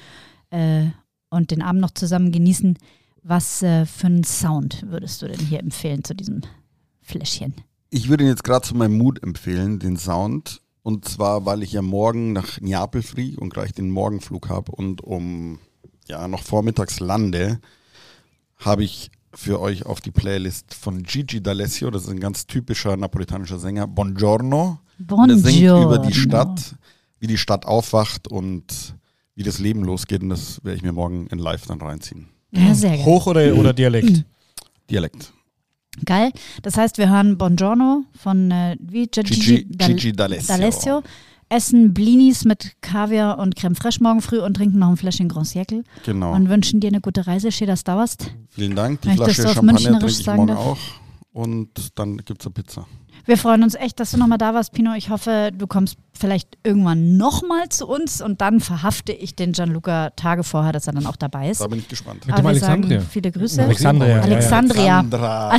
S1: und den Abend noch zusammen genießen, was für einen Sound würdest du denn hier empfehlen zu diesem Fläschchen?
S4: Ich würde ihn jetzt gerade zu meinem Mut empfehlen, den Sound. Und zwar, weil ich ja morgen nach Neapel fliege und gleich den Morgenflug habe und noch vormittags lande, habe ich für euch auf die Playlist von Gigi D'Alessio, das ist ein ganz typischer napolitanischer Sänger, Buongiorno. Und er singt über die Stadt, wie die Stadt aufwacht und wie das Leben losgeht. Und das werde ich mir morgen in Live dann reinziehen.
S1: Ja, sehr geil.
S2: Hoch oder Dialekt?
S4: Dialekt.
S1: Geil. Das heißt, wir hören Buongiorno von
S4: Gigi D'Alessio.
S1: D'Alessio, essen Blinis mit Kaviar und Creme Fraiche morgen früh und trinken noch ein Fläschchen Grand Siècle
S4: Genau.
S1: und wünschen dir eine gute Reise. Schön, dass du da warst.
S4: Vielen Dank. Die
S1: Wenn ich das
S4: Flasche
S1: so auf
S4: Champagner
S1: Münchnerisch
S4: trinke ich
S1: sagen
S4: morgen
S1: darf.
S4: auch. Und dann gibt es eine Pizza.
S1: Wir freuen uns echt, dass du nochmal da warst, Pino. Ich hoffe, du kommst vielleicht irgendwann nochmal zu uns und dann verhafte ich den Gianluca Tage vorher, dass er dann auch dabei ist.
S4: Da bin ich gespannt.
S3: Mit dem
S1: Aber wir sagen
S3: Alexandria.
S1: viele Grüße.
S2: Alexandria.
S1: Alexandria.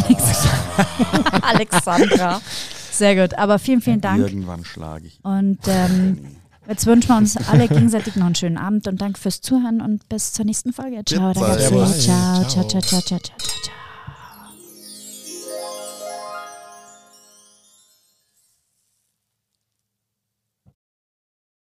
S1: Alexandra. Sehr gut. Aber vielen, vielen Dank.
S4: Irgendwann schlage ich.
S1: Und jetzt wünschen wir uns alle gegenseitig noch einen schönen Abend und danke fürs Zuhören und bis zur nächsten Folge. Ciao,
S4: Pizza.
S1: ragazzi.
S4: Servus.
S1: Ciao, ciao, ciao, ciao, ciao, ciao, ciao.